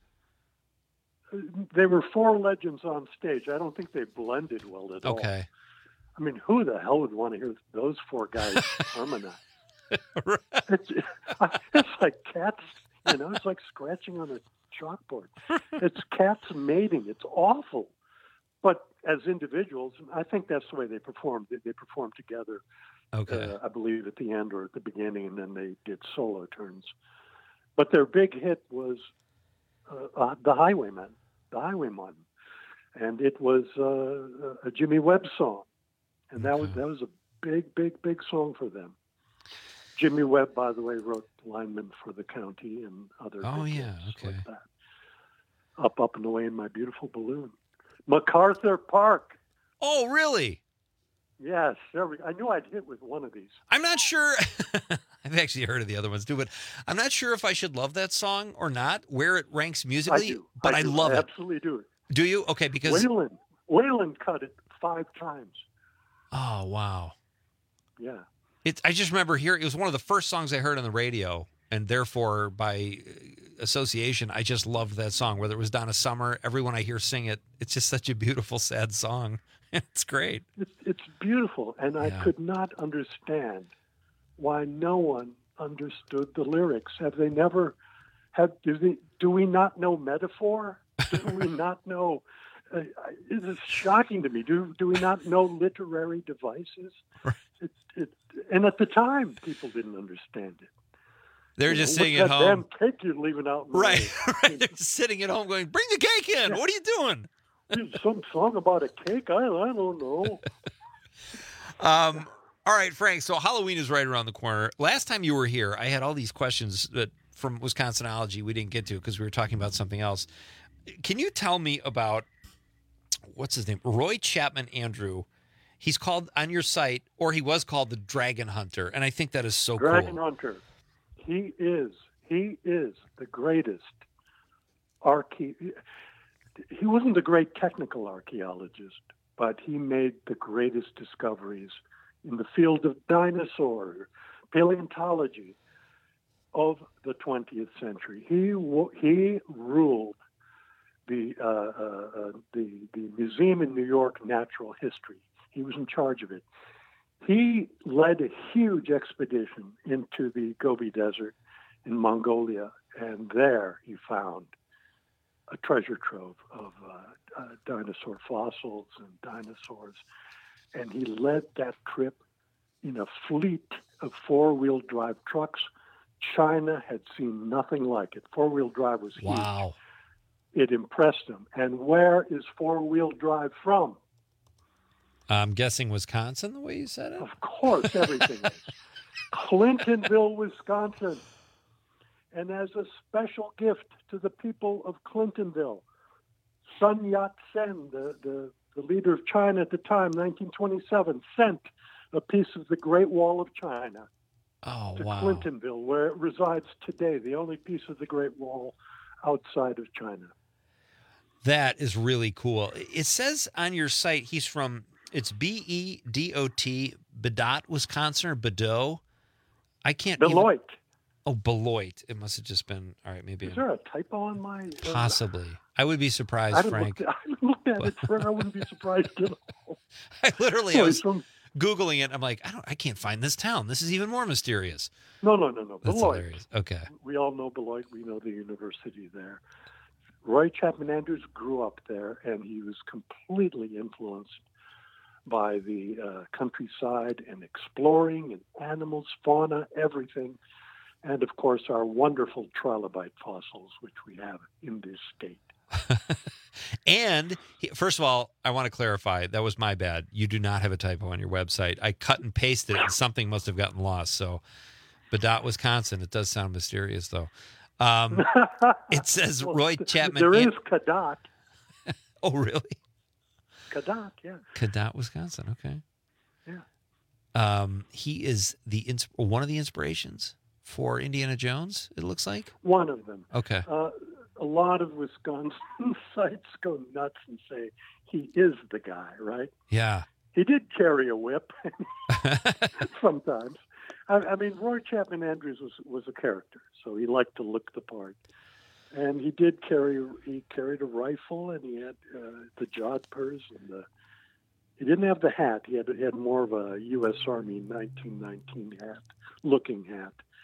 They were four legends on stage. I don't think they blended well at all. Okay. I mean, who the hell would want to hear those four guys harmonize? It's, it's like cats You know, it's like scratching on a chalkboard. It's cats mating. It's awful. But as individuals, I think that's the way they performed. They, they performed together. Okay. Uh, I believe at the end or at the beginning, and then they did solo turns. But their big hit was uh, uh, The Highwayman, The Highwayman. And it was uh, a Jimmy Webb song. And that was that was a big, big, big song for them. Jimmy Webb, by the way, wrote Lineman for the County and other Oh, big yeah, hits okay. like that. Up, Up and Away in My Beautiful Balloon. MacArthur Park. Oh, really? Yes. Every, I knew I'd hit with one of these. I'm not sure. I've actually heard of the other ones too, but I'm not sure if I should love that song or not, where it ranks musically, I do. but I, I, do. love I it. absolutely do it. Do you? Okay, because... Waylon, Waylon cut it five times. Oh, wow. Yeah. It, I just remember hearing, it was one of the first songs I heard on the radio, and therefore, by association, I just loved that song. Whether it was Donna Summer, everyone I hear sing it, it's just such a beautiful, sad song. It's great. It's, it's beautiful, and I Yeah. could not understand why no one understood the lyrics. Have they never? Have do they? Do we not know metaphor? Do we not know? Uh, it is shocking to me. Do do we not know literary devices? It, it, and at the time, people didn't understand it. They're You just know, sitting what's at that home. damn cake you're leaving out. in the Right, road? right. They're just sitting at home going, bring the cake in. Yeah. What are you doing? Some song about a cake? I, I don't know. Um, all right, Frank. So Halloween is right around the corner. Last time you were here, I had all these questions that from Wisconsinology we didn't get to because we were talking about something else. Can you tell me about what's his name? Roy Chapman Andrew. He's called on your site, or he was called the Dragon Hunter, and I think that is so Dragon cool. Hunter. He is. He is the greatest archae. He wasn't a great technical archaeologist, but he made the greatest discoveries in the field of dinosaur paleontology of the twentieth century. He he ruled the uh, uh, uh, the the Museum in New York Natural History. He was in charge of it. He led a huge expedition into the Gobi Desert in Mongolia, and there he found a treasure trove of uh, uh, dinosaur fossils and dinosaurs. And he led that trip in a fleet of four-wheel drive trucks. China had seen nothing like it. Four-wheel drive was huge. Wow. It impressed him. And where is four-wheel drive from? I'm guessing Wisconsin, the way you said it? Of course, everything is. Clintonville, Wisconsin. And as a special gift to the people of Clintonville, Sun Yat-sen, the, the, the leader of China at the time, nineteen twenty-seven, sent a piece of the Great Wall of China oh, to wow. Clintonville, where it resides today, the only piece of the Great Wall outside of China. That is really cool. It says on your site he's from, it's B E D O T, Bedot, Wisconsin, or Bedeau. I can't Beloit. Even, oh, Beloit. It must have just been, all right, maybe. Is I'm, there a typo on my... Uh, possibly. I would be surprised, I haven't Frank. looked, I haven't looked at it, Fred. I wouldn't be surprised at all. I literally, No, I was he's from- Googling it. I'm like, I don't, I can't find this town. This is even more mysterious. No, no, no, no. That's Beloit. hilarious. Okay. We all know Beloit. We know the university there. Roy Chapman Andrews grew up there, and he was completely influenced by the uh, countryside and exploring and animals, fauna, everything. And, of course, our wonderful trilobite fossils, which we have in this state. And he- first of all, I want to clarify, that was my bad. You do not have a typo on your website. I cut and pasted it, and something must have gotten lost. So, Bedot, Wisconsin. It does sound mysterious, though. Um, it says Roy Chapman. There An- is Kadat. Oh, really? Kadat, yeah. Bedot, Wisconsin. Okay. Yeah. Um, he is the ins- one of the inspirations for Indiana Jones, it looks like. One of them. Okay. Uh, a lot of Wisconsin sites go nuts and say he is the guy, right? Yeah. He did carry a whip sometimes. I, I mean, Roy Chapman Andrews was was a character, so he liked to look the part. And he did carry, he carried a rifle, and he had uh, the jodhpurs, and the, he didn't have the hat. He had, he had more of a U S Army nineteen nineteen hat, looking hat.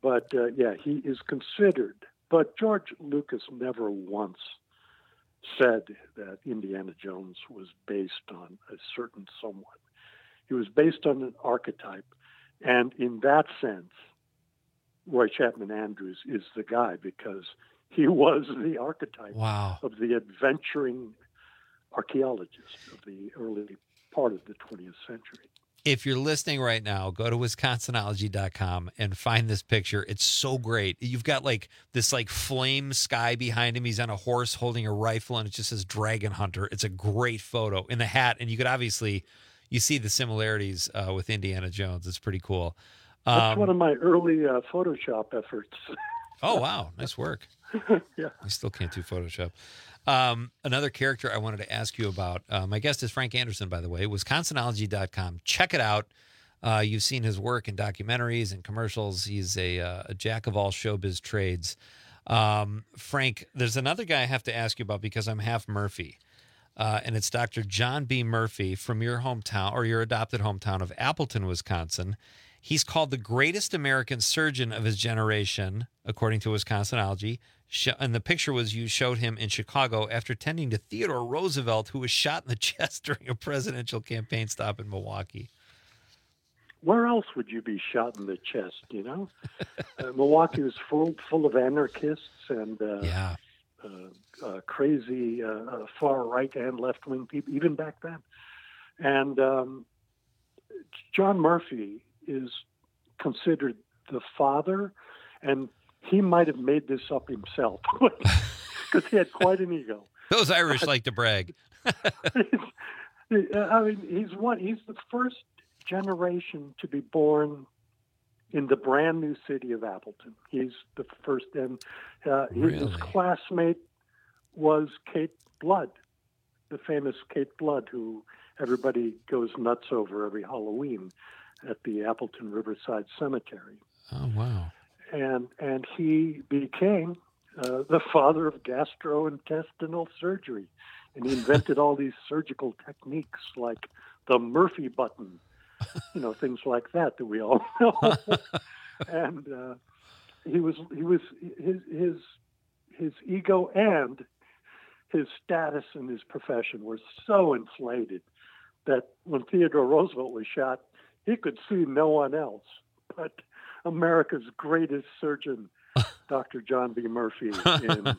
But uh, yeah, he is considered. But George Lucas never once said that Indiana Jones was based on a certain someone. He was based on an archetype. And in that sense, Roy Chapman Andrews is the guy because he was the archetype wow. of the adventuring archaeologist of the early part of the twentieth century. If you're listening right now, go to wisconsinology dot com and find this picture. It's so great. You've got like this like flame sky behind him. He's on a horse holding a rifle, and it just says Dragon Hunter. It's a great photo in the hat, and you could obviously you see the similarities uh, with Indiana Jones. It's pretty cool. Um, That's one of my early uh, Photoshop efforts. Oh wow, nice work. Yeah, I still can't do Photoshop. Um, another character I wanted to ask you about. Uh, my guest is Frank Anderson, by the way. Wisconsinology dot com. Check it out. Uh, you've seen his work in documentaries and commercials. He's a, uh, a jack of all showbiz trades. Um, Frank, there's another guy I have to ask you about because I'm half Murphy, uh, and it's Doctor John B. Murphy from your hometown or your adopted hometown of Appleton, Wisconsin. He's called the greatest American surgeon of his generation, according to Wisconsinology. And the picture was you showed him in Chicago after tending to Theodore Roosevelt, who was shot in the chest during a presidential campaign stop in Milwaukee. Where else would you be shot in the chest, you know? uh, Milwaukee was full full of anarchists and uh, yeah. uh, uh, crazy uh, uh, far right and left wing people, even back then. And um, John Murphy is considered the father, and he might have made this up himself because he had quite an ego. Those Irish like to brag. I mean, he's one. He's the first generation to be born in the brand new city of Appleton. He's the first, and uh, really? his classmate was Kate Blood, the famous Kate Blood, who everybody goes nuts over every Halloween at the Appleton Riverside Cemetery. Oh, wow. And and he became uh, the father of gastrointestinal surgery. And he invented all these surgical techniques like the Murphy button, you know, things like that that we all know. And uh, he was he was his his his ego and his status in his profession were so inflated that when Theodore Roosevelt was shot, he could see no one else but America's greatest surgeon, Doctor John B. Murphy, in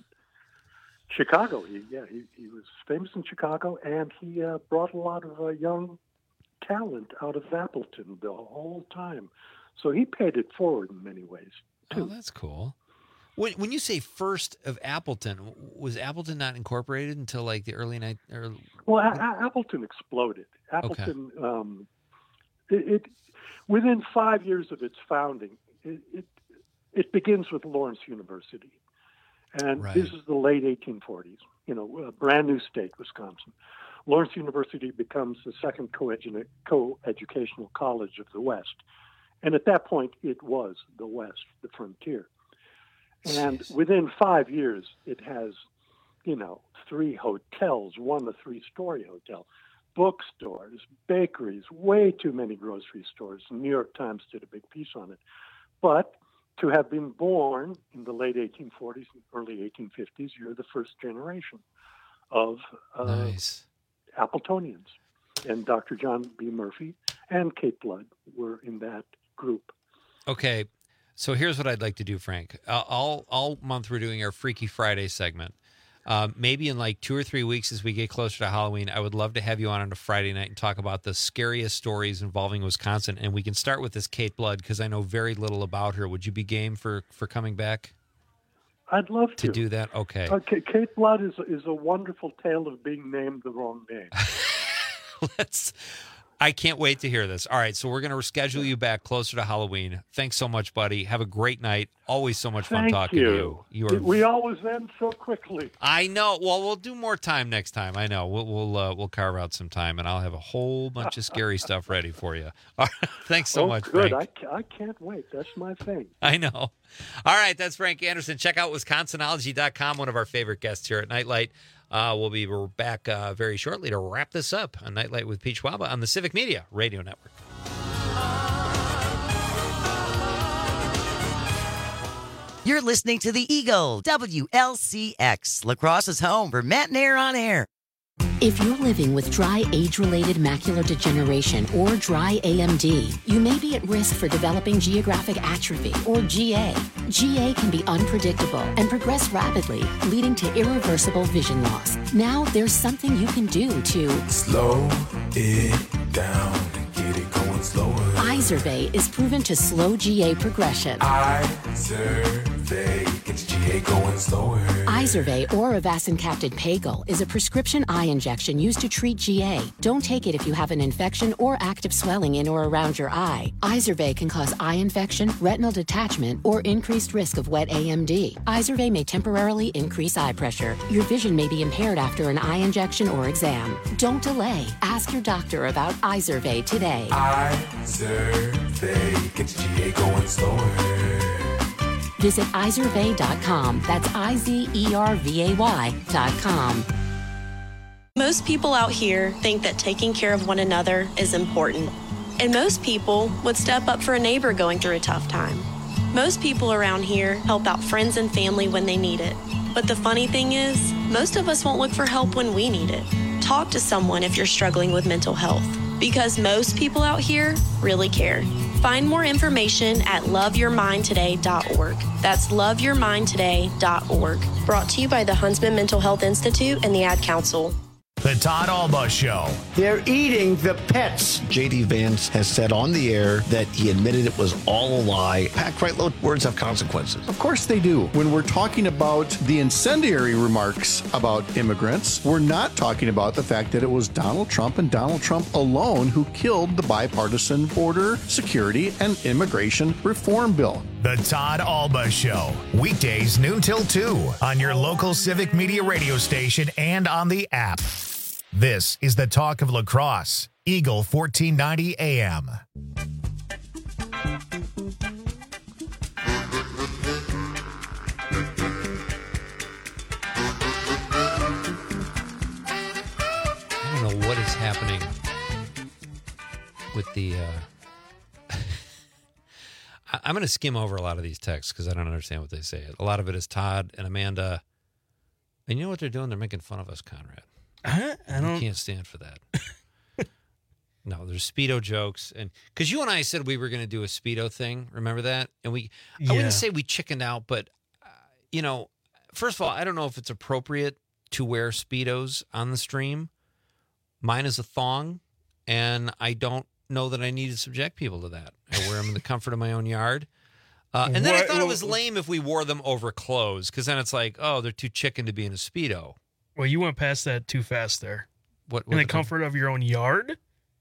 Chicago. He, yeah, he, he was famous in Chicago, and he uh, brought a lot of uh, young talent out of Appleton the whole time. So he paid it forward in many ways, too. Oh, that's cool. When when you say first of Appleton, was Appleton not incorporated until like the early night? Or... Well, a- a- Appleton exploded. Appleton, okay. um, it, it within five years of its founding, it it, it begins with Lawrence University, and right. this is the late eighteen forties. You know, a brand new state, Wisconsin. Lawrence University becomes the second co-edu- co-educational college of the West, and at that point, it was the West, the frontier. And Jeez. Within five years, it has, you know, three hotels, one a three-story hotel, bookstores, bakeries, way too many grocery stores. The New York Times did a big piece on it. But to have been born in the late eighteen forties and early eighteen fifties, you're the first generation of uh, nice. Appletonians. And Doctor John B. Murphy and Kate Blood were in that group. Okay. So here's what I'd like to do, Frank. Uh, all all month we're doing our Freaky Friday segment. Um, maybe in like two or three weeks as we get closer to Halloween, I would love to have you on on a Friday night and talk about the scariest stories involving Wisconsin. And we can start with this Kate Blood because I know very little about her. Would you be game for, for coming back? I'd love to. To do that? Okay. Okay. Kate Blood is, is a wonderful tale of being named the wrong name. Let's... I can't wait to hear this. All right, so we're going to reschedule you back closer to Halloween. Thanks so much, buddy. Have a great night. Always so much fun Thank talking you. to you. You are... We always end so quickly. I know. Well, we'll do more time next time. I know. We'll we'll uh, we'll carve out some time, and I'll have a whole bunch of scary stuff ready for you. All right, thanks so oh, much, good. Frank. I, I can't wait. That's my thing. I know. All right, that's Frank Anderson. Check out Wisconsinology dot com, one of our favorite guests here at Nightlight. Uh, we'll be we're back uh, very shortly to wrap this up on Nightlight with Pete Schwalbe on the Civic Media Radio Network. You're listening to the Eagle, W L C X, La Crosse's home for Matt and Air on Air. If you're living with dry age-related macular degeneration or dry A M D, you may be at risk for developing geographic atrophy or G A. G A can be unpredictable and progress rapidly, leading to irreversible vision loss. Now there's something you can do to slow it down and get it going slower. Izervay is proven to slow G A progression. Izervay gets G A going slower. Izervay or avacincaptad pagel is a prescription eye injection used to treat G A. Don't take it if you have an infection or active swelling in or around your eye. Izervay can cause eye infection, retinal detachment, or increased risk of wet A M D. Izervay may temporarily increase eye pressure. Your vision may be impaired after an eye injection or exam. Don't delay. Ask your doctor about Izervay today. Izervay gets G A going slower. Visit Izervay dot com. That's I Z E R V A Y dot com. Most people out here think that taking care of one another is important. And most people would step up for a neighbor going through a tough time. Most people around here help out friends and family when they need it. But the funny thing is, most of us won't look for help when we need it. Talk to someone if you're struggling with mental health, because most people out here really care. Find more information at love your mind today dot org. That's love your mind today dot org. Brought to you by the Huntsman Mental Health Institute and the Ad Council. The Todd Alba Show. They're eating the pets. J D. Vance has said on the air that he admitted it was all a lie. Pat Kreitlow, words have consequences. Of course they do. When we're talking about the incendiary remarks about immigrants, we're not talking about the fact that it was Donald Trump and Donald Trump alone who killed the bipartisan border security and immigration reform bill. The Todd Alba Show. Weekdays noon till two on your local Civic Media radio station and on the app. This is the talk of La Crosse, Eagle fourteen ninety A M. I don't know what is happening with the... Uh... I'm going to skim over a lot of these texts because I don't understand what they say. A lot of it is Todd and Amanda. And you know what they're doing? They're making fun of us, Conrad. I, I don't. I can't stand for that. No, there's Speedo jokes, and because you and I said we were going to do a Speedo thing, remember that? And we, Yeah. I wouldn't say we chickened out, but uh, you know, first of all, I don't know if it's appropriate to wear Speedos on the stream. Mine is a thong, and I don't know that I need to subject people to that. I wear them in the comfort of my own yard. Uh, and then I What- thought it was lame if we wore them over clothes, because then it's like, oh, they're too chicken to be in a Speedo. Well, you went past that too fast there. What, In what the comfort of your own yard?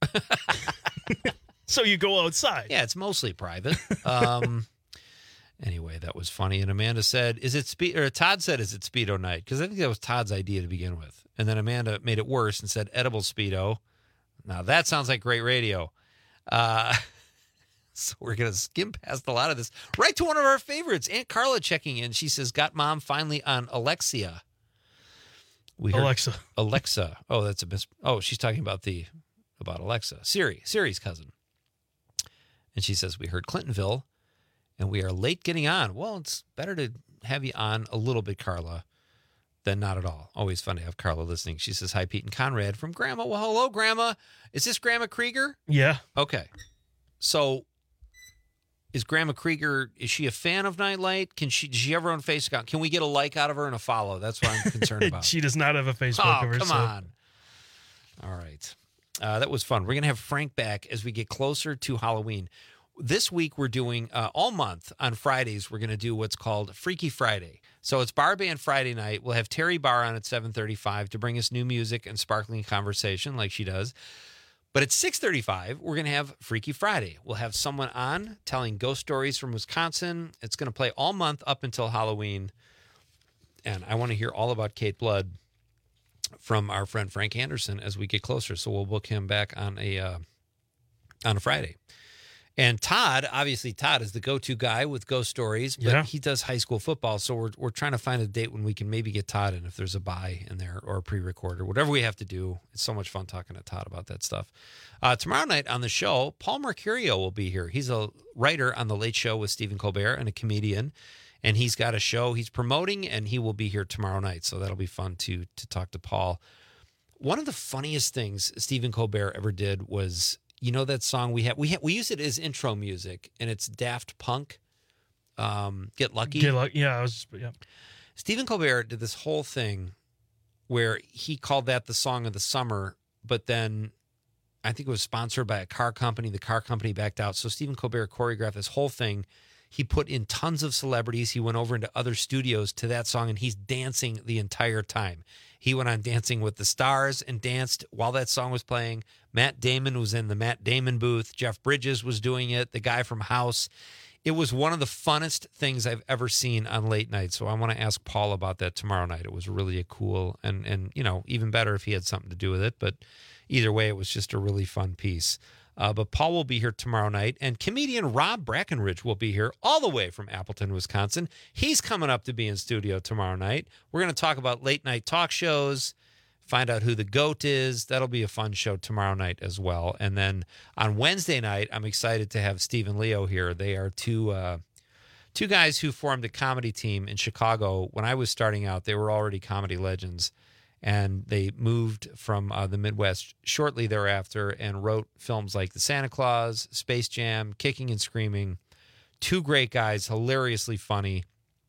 So you go outside. Yeah, it's mostly private. Um, anyway, that was funny. And Amanda said, "Is it Speed?" Or Todd said, "Is it Speedo night?" Because I think that was Todd's idea to begin with. And then Amanda made it worse and said, "Edible Speedo." Now that sounds like great radio. Uh, so we're gonna skim past a lot of this. Right to one of our favorites, Aunt Carla checking in. She says, "Got mom finally on Alexia." We heard Alexa. Alexa. Oh, that's a mis. Oh, she's talking about the about Alexa, Siri, Siri's cousin. And she says, we heard Clintonville, and we are late getting on. Well, it's better to have you on a little bit, Carla, than not at all. Always fun to have Carla listening. She says, hi, Pete and Conrad from Grandma. Well, hello, Grandma. Is this Grandma Krieger? Yeah. Okay. So is Grandma Krieger, is she a fan of Nightlight? Can she, does she have her own Facebook account? Can we get a like out of her and a follow? That's what I'm concerned about. She does not have a Facebook Oh, of herself. come on. All right. Uh, that was fun. We're going to have Frank back as we get closer to Halloween. This week, we're doing, uh, all month on Fridays, we're going to do what's called Freaky Friday. So it's Bar Band Friday night. We'll have Terry Barr on at seven thirty-five to bring us new music and sparkling conversation like she does. But at six thirty-five, we're going to have Freaky Friday. We'll have someone on telling ghost stories from Wisconsin. It's going to play all month up until Halloween. And I want to hear all about Kate Blood from our friend Frank Anderson as we get closer. So we'll book him back on a uh, on a Friday. And Todd, obviously Todd is the go-to guy with ghost stories, but Yeah. he does high school football. So we're we're trying to find a date when we can maybe get Todd in if there's a bye in there or a pre-record or whatever we have to do. It's so much fun talking to Todd about that stuff. Uh, tomorrow night on the show, Paul Mercurio will be here. He's a writer on The Late Show with Stephen Colbert and a comedian. and he's got a show he's promoting, and he will be here tomorrow night. So that'll be fun to to talk to Paul. One of the funniest things Stephen Colbert ever did was, you know, that song we have we ha- we use it as intro music, and it's Daft Punk. Um, Get Lucky. Get lucky. Yeah, I was. Yeah. Stephen Colbert did this whole thing where he called that the song of the summer, but then I think it was sponsored by a car company. The car company backed out. So Stephen Colbert choreographed this whole thing. He put in tons of celebrities. He went over into other studios to that song, and he's dancing the entire time. He went on Dancing with the Stars and danced while that song was playing. Matt Damon was in the Matt Damon booth. Jeff Bridges was doing it. The guy from House. It was one of the funnest things I've ever seen on late night. So I want to ask Paul about that tomorrow night. It was really a cool and, and you know, even better if he had something to do with it. But either way, it was just a really fun piece. Uh, but Paul will be here tomorrow night, and comedian Rob Brackenridge will be here all the way from Appleton, Wisconsin. He's coming up to be in studio tomorrow night. We're going to talk about late night talk shows, find out who the GOAT is. That'll be a fun show tomorrow night as well. And then on Wednesday night, I'm excited to have Steve and Leo here. They are two uh, two guys who formed a comedy team in Chicago. When I was starting out, they were already comedy legends. And they moved from uh, the Midwest shortly thereafter and wrote films like The Santa Claus, Space Jam, Kicking and Screaming. Two great guys, hilariously funny.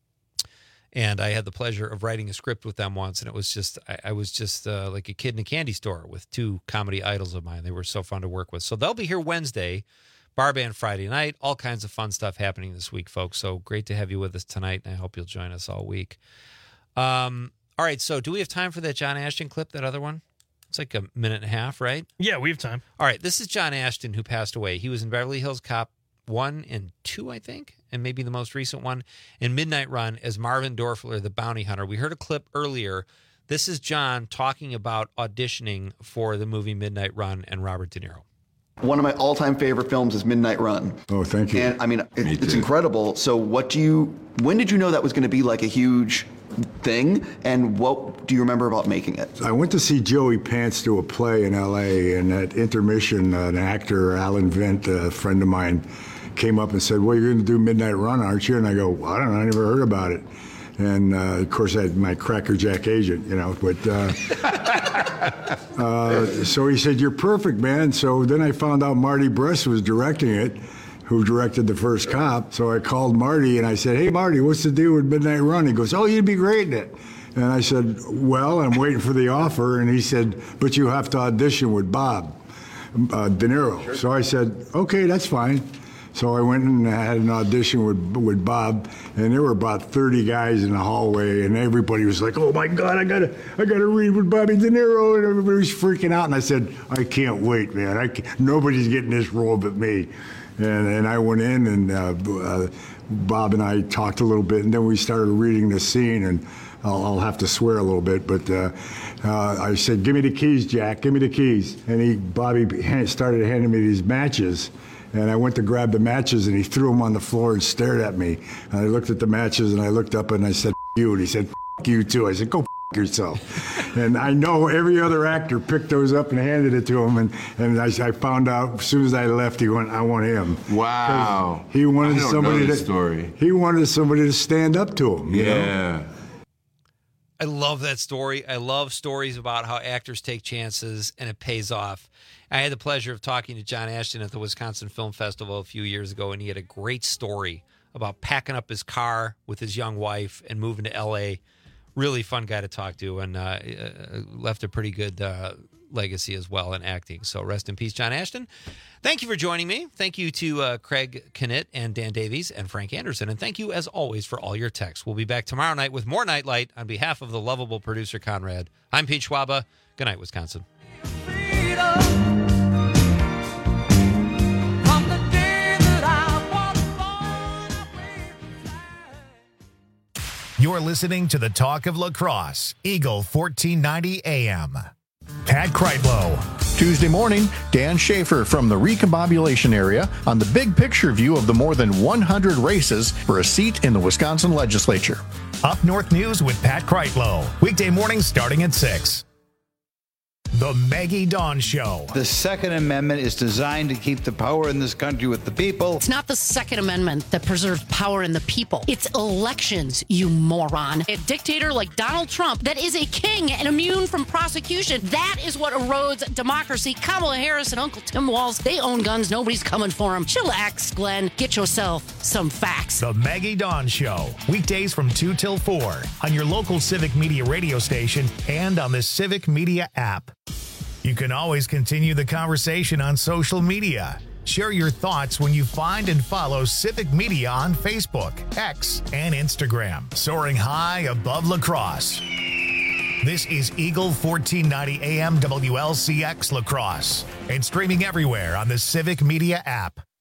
And I had the pleasure of writing a script with them once, and it was just, I, I was just uh, like a kid in a candy store with two comedy idols of mine. They were so fun to work with. So they'll be here Wednesday, Bar Band Friday night, all kinds of fun stuff happening this week, folks. So great to have you with us tonight, and I hope you'll join us all week. Um... All right, so do we have time for that John Ashton clip, that other one? It's like a minute and a half, right? Yeah, we have time. All right, this is John Ashton, who passed away. He was in Beverly Hills Cop one and two, I think, and maybe the most recent one, in Midnight Run as Marvin Dorfler, the bounty hunter. We heard a clip earlier. This is John talking about auditioning for the movie Midnight Run and Robert De Niro. One of my all-time favorite films is Midnight Run. Oh, thank you. And I mean, it, it's incredible. So what do you, when did you know that was going to be like a huge thing, and what do you remember about making it? I went to see Joey Pants do a play in L A, and at intermission, uh, an actor, Alan Vent, a friend of mine, came up and said, well, you're going to do Midnight Run, aren't you? And I go, well, I don't know, I never heard about it. And, uh, of course, I had my Cracker Jack agent, you know, but uh, uh, so he said, you're perfect, man. So then I found out Marty Brest was directing it, who directed the first Cop. So I called Marty and I said, hey, Marty, what's the deal with Midnight Run? He goes, oh, you'd be great in it. And I said, well, I'm waiting for the offer. And he said, but you have to audition with Bob uh, De Niro. Sure. So I said, okay, that's fine. So I went and had an audition with with Bob, and there were about thirty guys in the hallway, and everybody was like, "Oh my God, I gotta, I gotta read with Bobby De Niro," and everybody was freaking out. And I said, "I can't wait, man. I can't, nobody's getting this role but me." And and I went in, and uh, uh, Bob and I talked a little bit, and then we started reading the scene, and I'll, I'll have to swear a little bit, but uh, uh, I said, "Give me the keys, Jack. Give me the keys." And he, Bobby, hand, started handing me these matches. And I went to grab the matches, and he threw them on the floor and stared at me. And I looked at the matches, and I looked up, and I said, F you. And he said, F you too. I said, go F yourself. And I know every other actor picked those up and handed it to him. And, and I, I found out as soon as I left, he went, I want him. Wow. He wanted I don't somebody know to this story. He wanted somebody to stand up to him. You Yeah. know? I love that story. I love stories about how actors take chances and it pays off. I had the pleasure of talking to John Ashton at the Wisconsin Film Festival a few years ago, and he had a great story about packing up his car with his young wife and moving to L A. Really fun guy to talk to, and uh, left a pretty good uh, legacy as well in acting. So rest in peace, John Ashton. Thank you for joining me. Thank you to uh, Craig Knitt and Dan Davies and Frank Anderson. And thank you, as always, for all your texts. We'll be back tomorrow night with more Nightlight. On behalf of the lovable producer, Conrad, I'm Pete Schwaba. Good night, Wisconsin. You're listening to the Talk of Lacrosse, Eagle fourteen ninety A M. Pat Kreitlow. Tuesday morning, Dan Schaefer from the Recombobulation area on the big picture view of the more than one hundred races for a seat in the Wisconsin legislature. Up North News with Pat Kreitlow. Weekday mornings starting at six. The Maggie Dawn Show. The Second Amendment is designed to keep the power in this country with the people. It's not the Second Amendment that preserves power in the people. It's elections, you moron. A dictator like Donald Trump that is a king and immune from prosecution. That is what erodes democracy. Kamala Harris and Uncle Tim Walz, they own guns. Nobody's coming for them. Chillax, Glenn. Get yourself some facts. The Maggie Dawn Show. Weekdays from two till four on your local Civic Media radio station and on the Civic Media app. You can always continue the conversation on social media. Share your thoughts when you find and follow Civic Media on Facebook, X, and Instagram. Soaring high above La Crosse. This is Eagle fourteen ninety A M W L C X La Crosse and streaming everywhere on the Civic Media app.